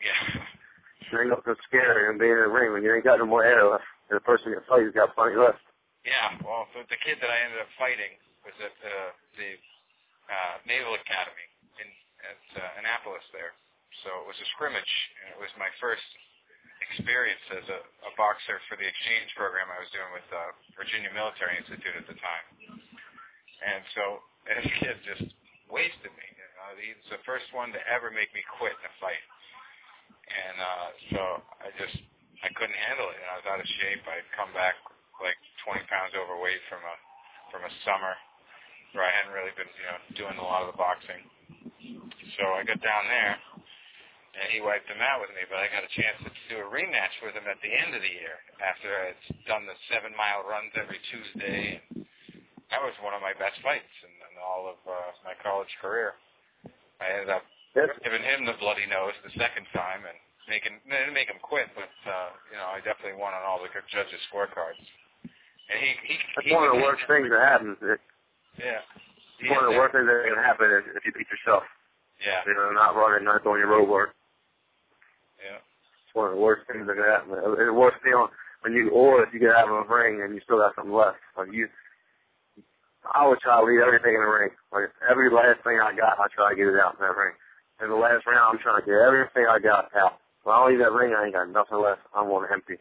Yeah. You ain't nothing scary and being in the ring when you ain't got no more air left. And the person you fight has got plenty left. Yeah, well, the kid that I ended up fighting was at the Naval Academy at Annapolis there. So it was a scrimmage, and it was my first experience as a boxer for the exchange program I was doing with Virginia Military Institute at the time. And so this kid just wasted me. You know, he was the first one to ever make me quit in a fight. And so I couldn't handle it. And I was out of shape. I'd come back like 20 pounds overweight from a summer where I hadn't really been, doing a lot of the boxing. So I got down there, and he wiped him out with me, but I got a chance to do a rematch with him at the end of the year after I had done the 7-mile runs every Tuesday. And that was one of my best fights in all of my college career. I ended up giving him the bloody nose the second time and didn't make him quit, but I definitely won on all the judges' scorecards. And that's one of the worst things that happens. Yeah. It's one of the worst things that can happen if you beat yourself. Yeah. Not running, not doing your road work. Yeah. It's one of the worst things that can happen. It's the worst feeling if you get out of a ring and you still got something left. I would try to leave everything in the ring. Like every last thing I got, I try to get it out in that ring. In the last round, I'm trying to get everything I got out. When I leave that ring, I ain't got nothing left. I'm going empty.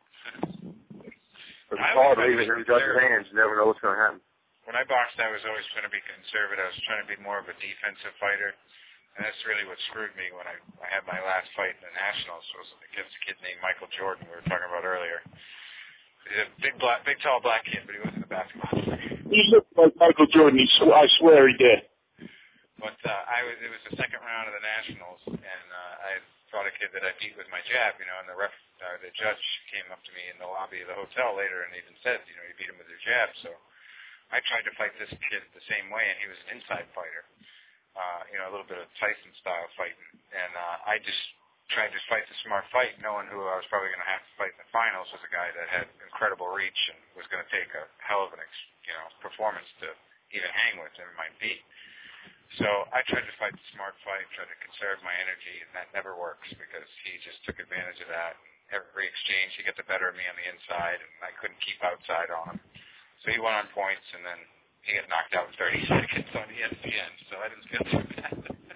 It's hard to leave it in the judge's hands. You never know what's going to happen. When I boxed, I was always going to be conservative. I was trying to be more of a defensive fighter. And that's really what screwed me when I had my last fight in the Nationals was against a kid named Michael Jordan we were talking about earlier. He's a big, tall black kid, but he wasn't a basketball player. He looked like Michael Jordan. I swear he did. But it was the second round of the Nationals, and I fought a kid that I beat with my jab, and the judge came up to me in the lobby of the hotel later and even said, you beat him with your jab. So I tried to fight this kid the same way, and he was an inside fighter, a little bit of Tyson-style fighting. And I just tried to fight the smart fight, knowing who I was probably going to have to fight in the finals was a guy that had incredible reach and was going to take a hell of an performance to even hang with and might beat. So I tried to fight the smart fight, tried to conserve my energy, and that never works because he just took advantage of that. Every exchange, he got the better of me on the inside, and I couldn't keep outside on him. So he went on points, and then he got knocked out in 30 seconds on ESPN, so I didn't feel too bad.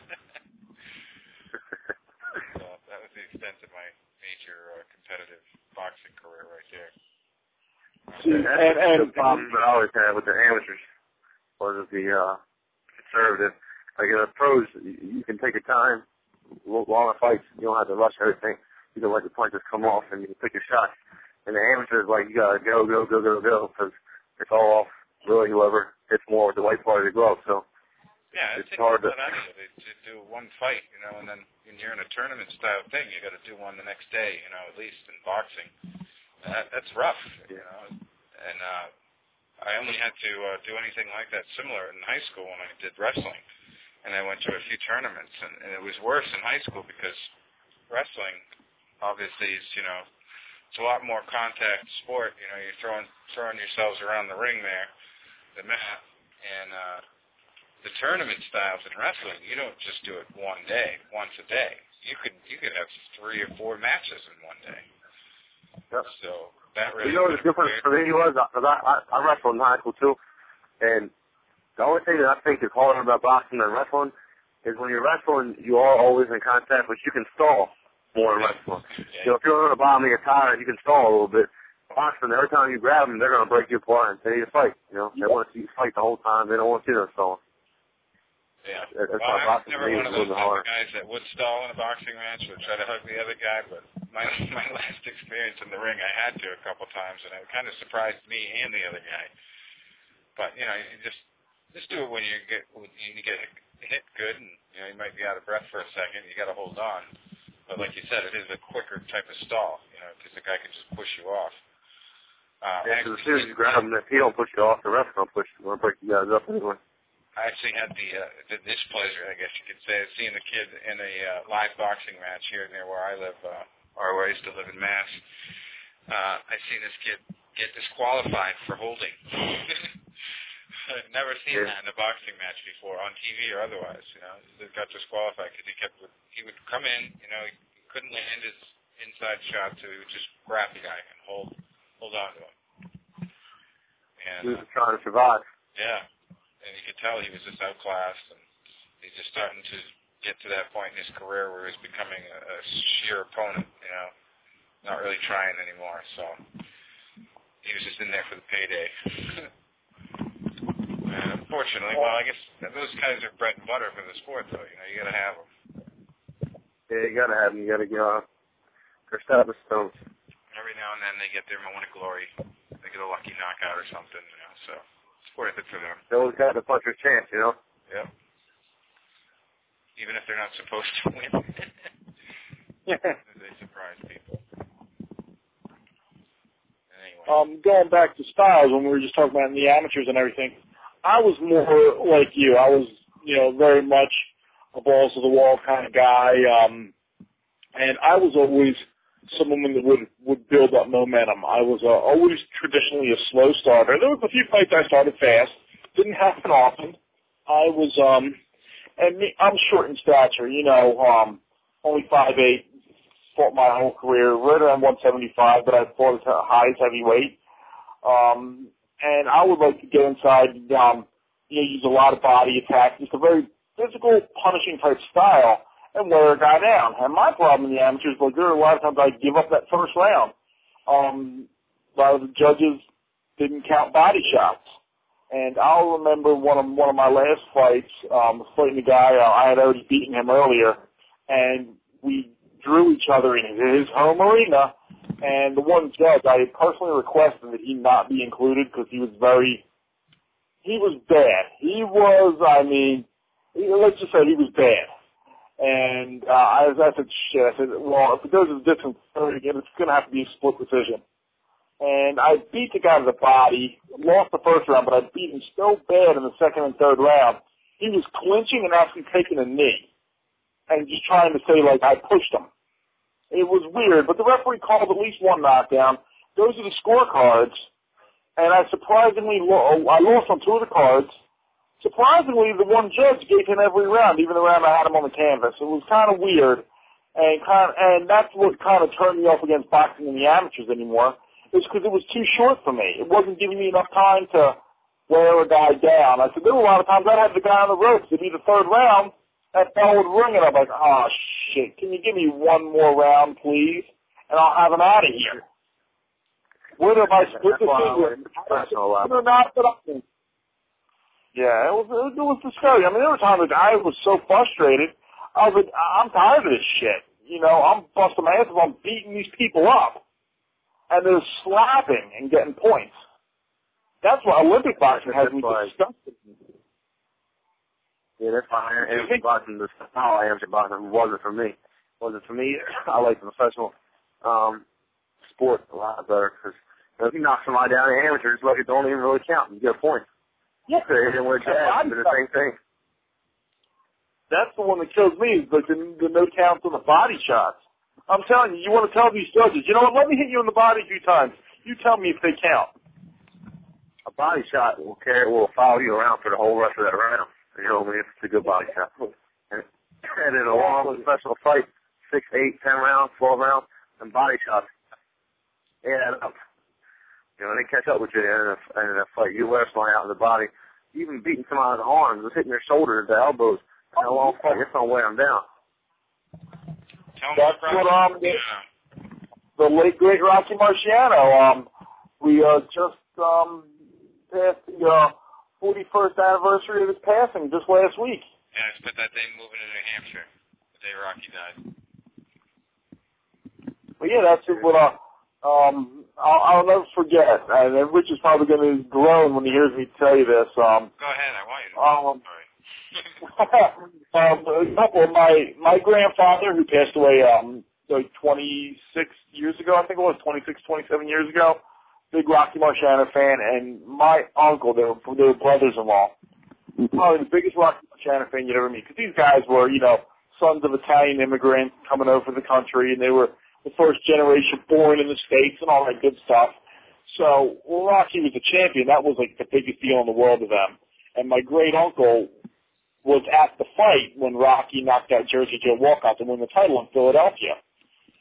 So that was the extent of my major competitive boxing career right there. And the problem that I always had with the amateurs was the conservative. Like in the pros, you can take your time, longer fights. You don't have to rush everything. You can let the punches come off and you can pick your shots. And the amateurs, like, you gotta go, because it's all off really whoever hits more with the white part of the glove. So yeah, it's hard to do one fight, and then when you're in a tournament style thing, you got to do one the next day. At least in boxing, that's rough. And I only had to do anything like that similar in high school when I did wrestling. And I went to a few tournaments, and it was worse in high school because wrestling, obviously, is, it's a lot more contact sport. You're throwing yourselves around the ring there, the mat, and the tournament styles in wrestling, you don't just do it once a day. You could have 3 or 4 matches in one day. Yep. So that really. The difference for me was I wrestled in high school too, and the only thing that I think is harder about boxing than wrestling is when you're wrestling, you are always in contact, but you can stall more in wrestling. Yeah. If you're on the bottom of your tire, you can stall a little bit. Boxing, every time you grab them, they're going to break you apart and tell you to fight. They want to see you fight the whole time. They don't want you to stall. Yeah. That's I was never one of those guys that would stall in a boxing match or try to hug the other guy, but my last experience in the ring, I had to a couple times, and it kind of surprised me and the other guy. But, you just do it when you get hit good, and, you might be out of breath for a second. You got to hold on. But like you said, it is a quicker type of stall, because the guy can just push you off. As soon as you grab him, if he don't push you off, the rest going to push you. Going to break you guys up anyway. I actually had the displeasure, I guess you could say, of seeing the kid in a live boxing match here near where I live, or where I used to live in Mass. I seen this kid get disqualified for holding. I've never seen that in a boxing match before, on TV or otherwise. He got disqualified because he would come in, couldn't land his inside shot, so he would just grab the guy and hold on to him. And he was trying to survive. Yeah, and you could tell he was just outclassed, and he's just starting to get to that point in his career where he's becoming a sheer opponent, not really trying anymore. So he was just in there for the payday. And unfortunately, well, I guess those guys are bread and butter for the sport, though. You got to have them. Yeah, you got to have them. You got to get their stepping stones. Every now and then they get their moment of glory. They get a lucky knockout or something, so it's worth it for them. They always got the puncher's chance, Yep. Even if they're not supposed to win. They surprise people. Anyway. Going back to Styles, when we were just talking about in the amateurs and everything, I was more like you. I was, very much a balls to the wall kind of guy, and I was always someone that would build up momentum. I was always traditionally a slow starter. There was a few fights I started fast. Didn't happen often. I was, I'm short in stature, only 5'8", fought my whole career, right around 175, but I fought as high as heavyweight. And I would like to get inside, use a lot of body attack, just a very physical, punishing type style, and wear a guy down. And my problem in the amateurs was there were a lot of times I'd give up that first round. A lot of the judges didn't count body shots. And I'll remember one of my last fights, fighting a guy, I had already beaten him earlier, and we drew each other in his home arena, and the one judge, I had personally requested that he not be included because he was bad. Let's just say he was bad. And I said, shit, well, if it goes to the distance again, it's going to have to be a split decision. And I beat the guy to the body, lost the first round, but I beat him so bad in the second and third round, he was clinching and actually taking a knee and just trying to say, I pushed him. It was weird, but the referee called at least one knockdown. Those are the scorecards, and I lost on two of the cards. Surprisingly, the one judge gave him every round, even the round I had him on the canvas. It was kind of weird, and that's what kind of turned me off against boxing in the amateurs anymore. It's because it was too short for me. It wasn't giving me enough time to wear a guy down. I said, there were a lot of times I'd have the guy on the ropes. It'd be the third round, that bell would ring, and I'm like, oh, shit, can you give me one more round, please? And I'll have him out of here. Whether my split decision or not, yeah, it was discouraging. I mean, there were times that I was so frustrated. I was like, I'm tired of this shit. I'm busting my ass if I'm beating these people up. And they're slapping and getting points. That's why Olympic boxing has me disgusted. Yeah, that's why amateur boxing, the style of amateur boxing wasn't for me. I like the professional sport a lot better because if you knock somebody down in amateurs, it don't even really count. You get a point. Yeah. And we're jazz, the same thing. That's the one that kills me, is the no counts on the body shots. I'm telling you, you want to tell these judges, you know what, let me hit you in the body a few times. You tell me if they count. A body shot will follow you around for the whole rest of that round. If it's a good body shot. And in a long professional fight, 6, 8, 10 rounds, 12 rounds, and body shots, they add up. They catch up with you in a fight. You wear somebody out in the body, even beating somebody in the arms, just hitting their shoulders, the elbows, in a long fight, it's going to wear them down. That's what the late great Rocky Marciano. We just passed the 41st anniversary of his passing just last week. Yeah, I spent that day moving to New Hampshire the day Rocky died. Well, yeah, that's what I'll never forget. And Rich is probably going to groan when he hears me tell you this. Go ahead, I want you to. A couple of my grandfather, who passed away 26 years ago, I think it was 26, 27 years ago, big Rocky Marciano fan, and my uncle, they were brothers-in-law, probably the biggest Rocky Marciano fan you'd ever meet, because these guys were, sons of Italian immigrants coming over the country, and they were the first generation born in the States and all that good stuff. So Rocky was a champion. That was the biggest deal in the world to them. And my great uncle was at the fight when Rocky knocked out Jersey Joe Walcott to win the title in Philadelphia.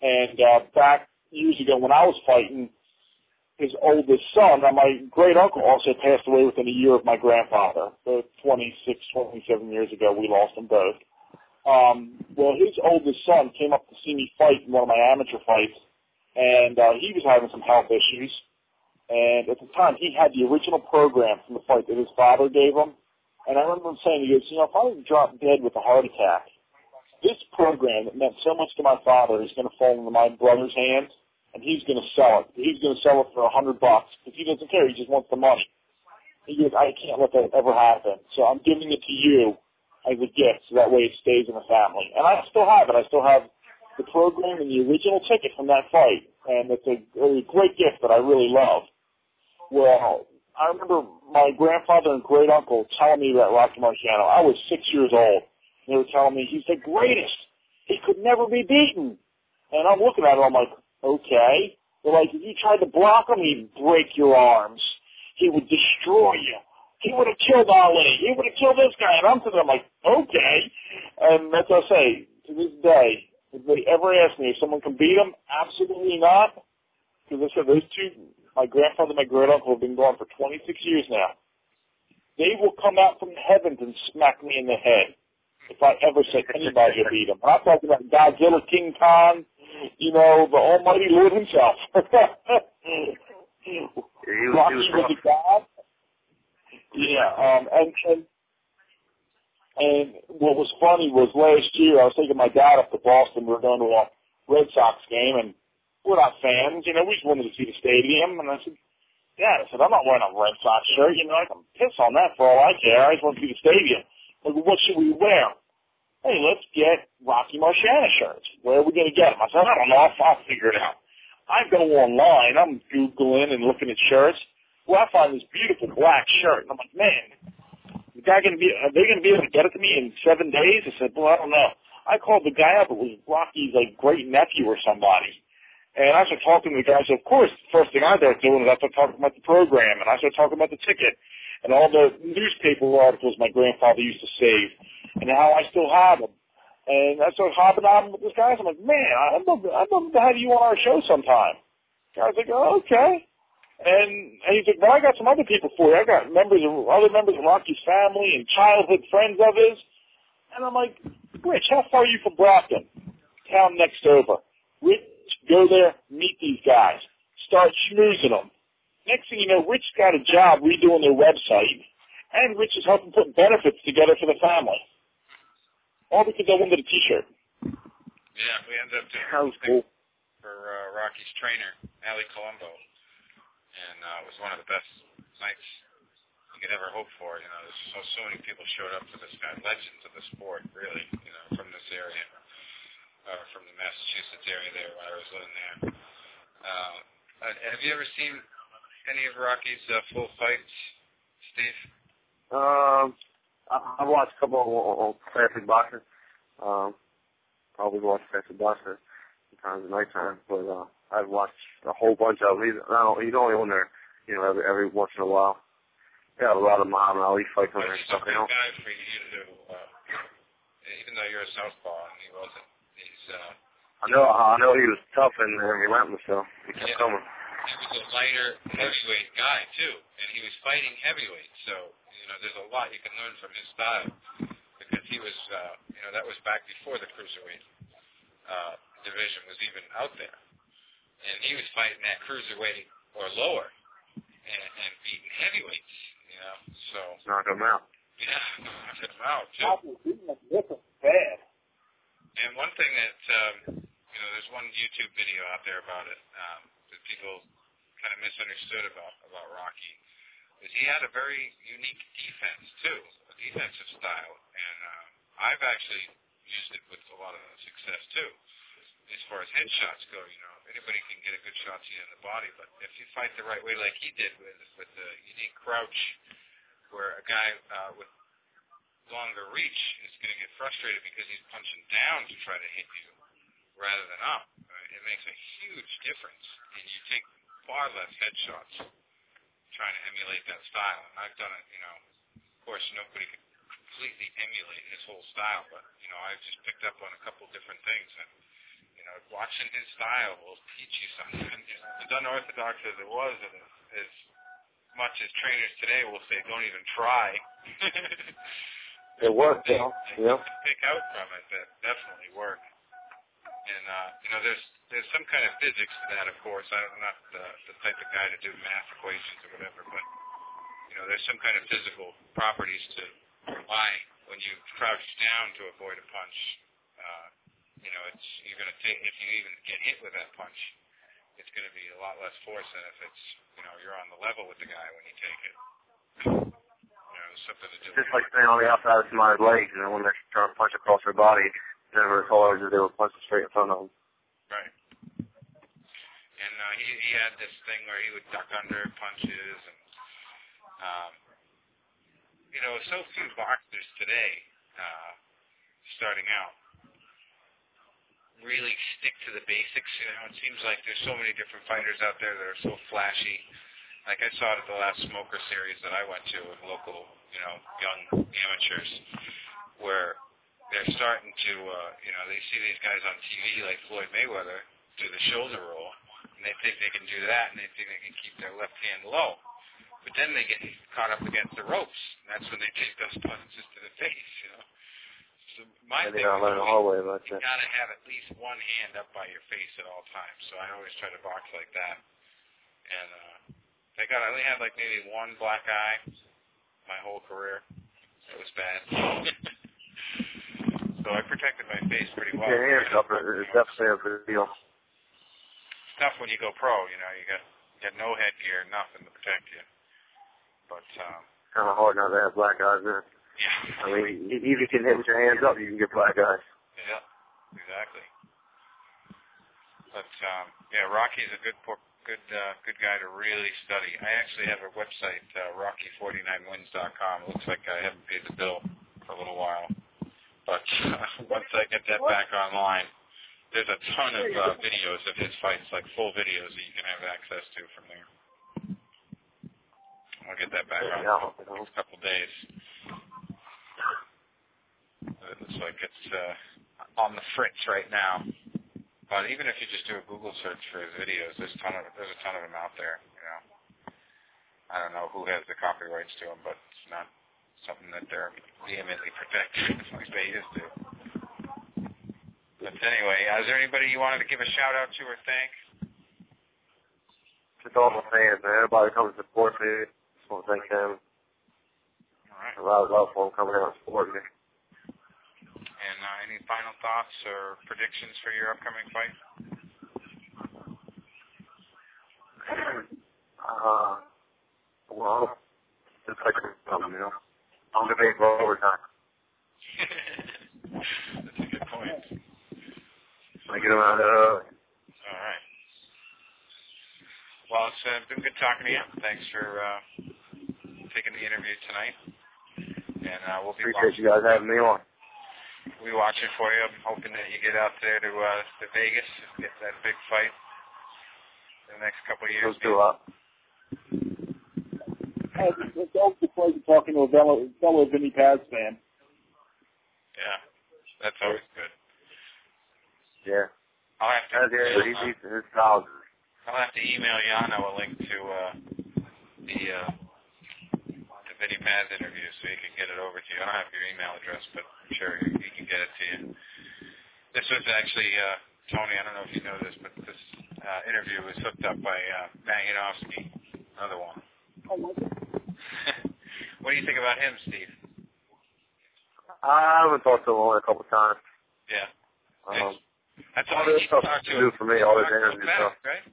And back years ago when I was fighting, his oldest son, and my great uncle also passed away within a year of my grandfather. So 26, 27 years ago, we lost them both. Well, his oldest son came up to see me fight in one of my amateur fights, and he was having some health issues. And at the time, he had the original program from the fight that his father gave him. And I remember him saying, he goes, you know, if I was dropped dead with a heart attack, this program that meant so much to my father is going to fall into my brother's hands, and he's going to sell it. He's going to sell it for $100 because he doesn't care. He just wants the money. He goes, I can't let that ever happen. So I'm giving it to you as a gift, so that way it stays in the family. And I still have it. I still have the program and the original ticket from that fight, and it's a great gift that I really love. Well, I remember my grandfather and great uncle telling me about Rocky Marciano. I was 6 years old. They were telling me he's the greatest. He could never be beaten. And I'm looking at him, I'm like, okay. They're like, if you tried to block him, he'd break your arms. He would destroy you. He would have killed Ali. He would have killed this guy. And I'm sitting there, I'm like, okay. And that's what I say, to this day, if they ever ask me if someone can beat him, absolutely not. Because I said, those two, my grandfather and my great-uncle have been gone for 26 years now. They will come out from the heavens and smack me in the head if I ever say anybody will beat him. I'm talking about Godzilla, King Kong, you know, the almighty Lord himself. Rocky was a god. Yeah, and what was funny was last year I was taking my dad up to Boston. We were going to a Red Sox game, and we're not fans. You know, we just wanted to see the stadium. And I said, Dad, I'm not wearing a Red Sox shirt. You know, I can piss on that for all I care. I just want to see the stadium. Like, what should we wear? Hey, let's get Rocky Marciano shirts. Where are we going to get them? I said, I don't know. I'll figure it out. I go online. I'm Googling and looking at shirts. Well, I find this beautiful black shirt. And I'm like, man, are they going to be able to get it to me in 7 days? I said, well, I don't know. I called the guy up. It was Rocky's, like, great nephew or somebody. And I started talking to the guy. So, of course, the first thing I started doing is I started talking about the program, and I started talking about the ticket and all the newspaper articles my grandfather used to save and how I still have them. And I started hopping on with this guy. So I'm like, man, I'd love to have you on our show sometime. The guy's like, oh, okay. And he's like, well, I got some other people for you. I got other members of Rocky's family and childhood friends of his. And I'm like, Rich, how far are you from Brockton? Town next over. Rich, go there, meet these guys. Start schmoozing them. Next thing you know, Rich got a job redoing their website, and Rich is helping put benefits together for the family. All because I wanted a T-shirt. Yeah, we ended up doing cool. For Rocky's trainer, Ali Colombo. And it was one of the best nights you could ever hope for. You know, there's so many people showed up for this guy, legends of the sport, really, you know, from this area, from the Massachusetts area there when I was living there. Have you ever seen any of Rocky's full fights, Steve? I watched a couple of classic boxing. Probably watch classic boxing sometimes at nighttime, but I've watched a whole bunch of them. He's only on there, you know, every once in a while. Yeah, a lot of Muhammad Ali fights on there and stuff. He's a good guy for you to, even though you're a southpaw and he wasn't. I know he was tough and relentless, so he kept coming. He was a lighter heavyweight guy too, and he was fighting heavyweight. So you know, there's a lot you can learn from his style because he was, you know, that was back before the cruiserweight division was even out there, and he was fighting at cruiserweight or lower and beating heavyweights. You know, so knock him out. Yeah, knock him out too. Bad. And one thing that you know, there's one YouTube video out there about it that people kind of misunderstood about Rocky. Is he had a very unique defense too, a defensive style, and I've actually used it with a lot of success too. As far as headshots go, you know, anybody can get a good shot to you in the body, but if you fight the right way, like he did with the unique crouch, where a guy with longer reach is going to get frustrated because he's punching down to try to hit you rather than up. It makes a huge difference, and you take far less headshots trying to emulate that style. And I've done it, you know, of course nobody can completely emulate his whole style, but, you know, I've just picked up on a couple different things, and watching his style will teach you something. As unorthodox as it was, and as much as trainers today will say, don't even try. It worked, Pick out from it that definitely work. And, there's some kind of physics to that, of course. I'm not the type of guy to do math equations or whatever, but, there's some kind of physical properties to why when you crouch down to avoid a punch, you're going to take, if you even get hit with that punch, it's going to be a lot less force than if it's, you're on the level with the guy when you take it. Something to do with just like staying on the outside of somebody's legs, when they're trying to punch across their body, never as hard as they were punching straight in front of them. Right. And he had this thing where he would duck under punches, and so few boxers today, starting out, really stick to the basics. It seems like there's so many different fighters out there that are so flashy. Like I saw it at the last Smoker series that I went to with local, young amateurs, where they're starting to, they see these guys on TV like Floyd Mayweather do the shoulder roll, and they think they can do that, and they think they can keep their left hand low. But then they get caught up against the ropes, and that's when they take those punches to the face, So my thing is, you got to have at least one hand up by your face at all times. So I always try to box like that. And I only had like maybe one black eye my whole career. It was bad. So I protected my face pretty well. Yeah, it's definitely a good deal. It's tough when you go pro. You got no headgear, nothing to protect you. But kind of hard not to have black eyes there. Yeah. I mean, even if you can hit with your hands up, you can get black eyes. Yeah, exactly. But Rocky's a good guy to really study. I actually have a website, Rocky49wins.com. It looks like I haven't paid the bill for a little while, but once I get that back online, there's a ton of videos of his fights, like full videos that you can have access to from there. I'll get that back on in the next couple of days. It looks like it's on the fritz right now. But even if you just do a Google search for his videos, there's a ton of them out there. I don't know who has the copyrights to them, but it's not something that they're vehemently protected like they used to. But anyway, is there anybody you wanted to give a shout out to or thank? Just all my fans, man. Everybody comes to support me. Just want to thank them. All right. A lot of love for them coming out and supporting me. And any final thoughts or predictions for your upcoming fight? Well, just like I'm debating for overtime. That's a good point. I get around it early. All right. Well, it's been good talking to you. Thanks for taking the interview tonight. And we'll be appreciate you guys having me on. We'll be watching for you. I'm hoping that you get out there to Vegas and get that big fight in the next couple of years. Let's do it. It's always a pleasure talking to a fellow Vinny Paz fan. Yeah, that's always good. Yeah. I'll have to. I'll have to email Yano a link to the Vinny Paz interview so you can get it over to you. I don't have your email address, but I'm sure he can get it to you. This was actually Tony. I don't know if you know this, but this interview was hooked up by Matt Yanofsky, another one. What do you think about him, Steve? I haven't talked to him a couple times. Yeah. That's all this stuff to do for me, all this interview stuff. Right?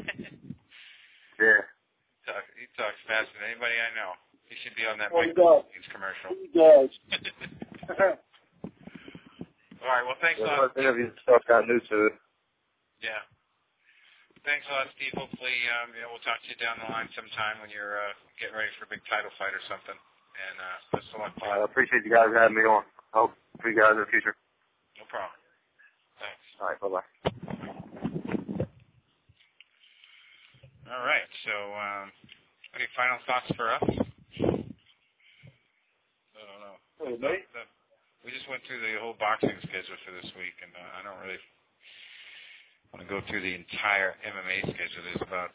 Yeah. He talks faster than anybody I know. He should be on that Mike commercial. He does. All right, well, thanks a lot. Interview stuff got new to it. Yeah. Thanks a lot, Steve. Hopefully, we'll talk to you down the line sometime when you're getting ready for a big title fight or something. And best of luck. I appreciate you guys having me on. I hope for you guys in the future. No problem. Thanks. All right, bye-bye. All right, so any final thoughts for us? I don't know. We just went through the whole boxing schedule for this week, and I don't really want to go through the entire MMA schedule. There's about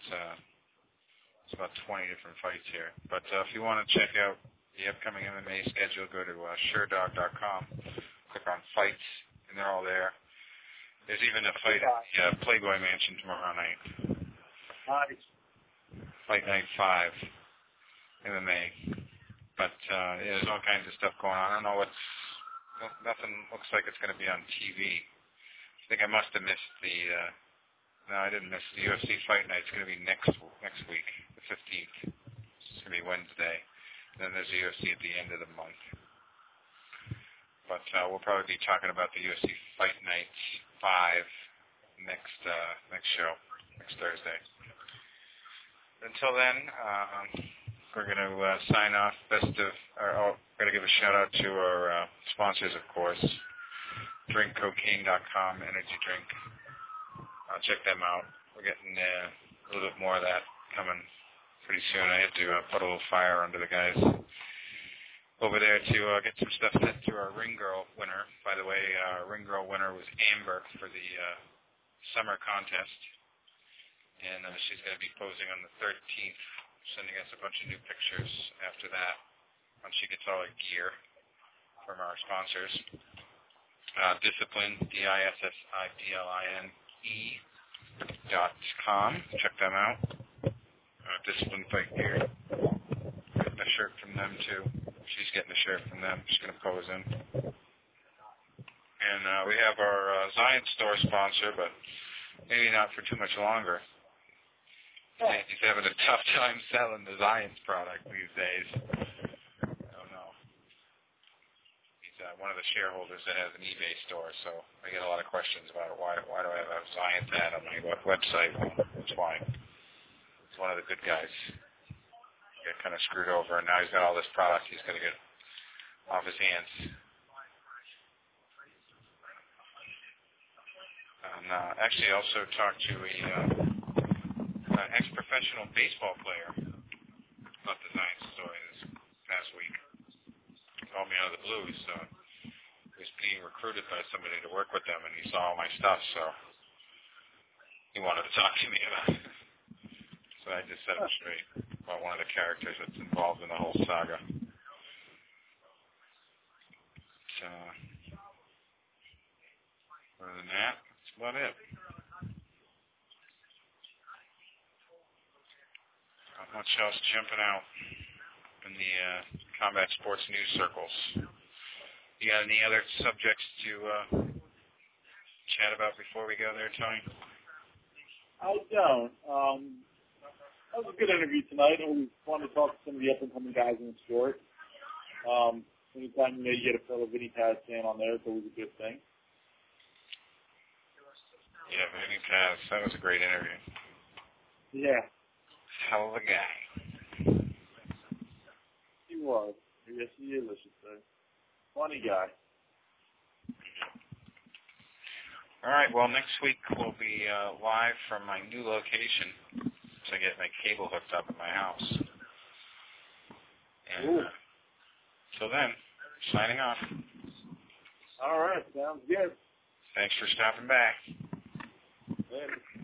20 different fights here. But if you want to check out the upcoming MMA schedule, go to SureDog.com, click on fights, and they're all there. There's even a fight at Playboy Mansion tomorrow night. Nice. Fight Night 5, MMA. But there's all kinds of stuff going on. I don't know nothing looks like it's going to be on TV. I think I must have missed no, I didn't miss the UFC Fight Night. It's going to be next week, the 15th. It's going to be Wednesday. And then there's the UFC at the end of the month. But we'll probably be talking about the UFC Fight Night 5 next show, next Thursday. Until then, we're going to sign off. We're going to give a shout out to our sponsors, of course. DrinkCocaine.com energy drink. Check them out. We're getting a little bit more of that coming pretty soon. I have to put a little fire under the guys over there to get some stuff sent to our Ring Girl winner. By the way, our Ring Girl winner was Amber for the summer contest. And she's going to be posing on the 13th, sending us a bunch of new pictures after that, once she gets all her gear from our sponsors. Discipline, DisciplineE.com. Check them out. Discipline Fight Gear. Getting a shirt from them, too. She's getting a shirt from them. She's going to pose in. And we have our Zion store sponsor, but maybe not for too much longer. He's having a tough time selling the Zion's product these days. I don't know. He's one of the shareholders that has an eBay store, so I get a lot of questions about it. Why do I have a Zion's ad on my website? Well, that's why. He's one of the good guys. He got kind of screwed over, and now he's got all this product he's going to get off his hands. And actually also talked to an ex-professional baseball player about the Zion story this past week. He called me out of the blue. He was being recruited by somebody to work with them, and he saw all my stuff, so he wanted to talk to me about it. So I just set him straight about one of the characters that's involved in the whole saga. So, other than that, that's about it. Not much else jumping out in the combat sports news circles. You got any other subjects to chat about before we go there, Tony? I don't. That was a good interview tonight, and we wanted to talk to some of the up-and-coming guys in the sport. Anytime you get a fellow Vinny Paz fan on there, it's always a good thing. Yeah, Vinny Paz. That was a great interview. Yeah. Hell of a guy. He was. Yes, he is, I should say. Funny guy. All right, well, next week we'll be live from my new location to get my cable hooked up at my house. And till then, signing off. All right, sounds good. Thanks for stopping by. Later.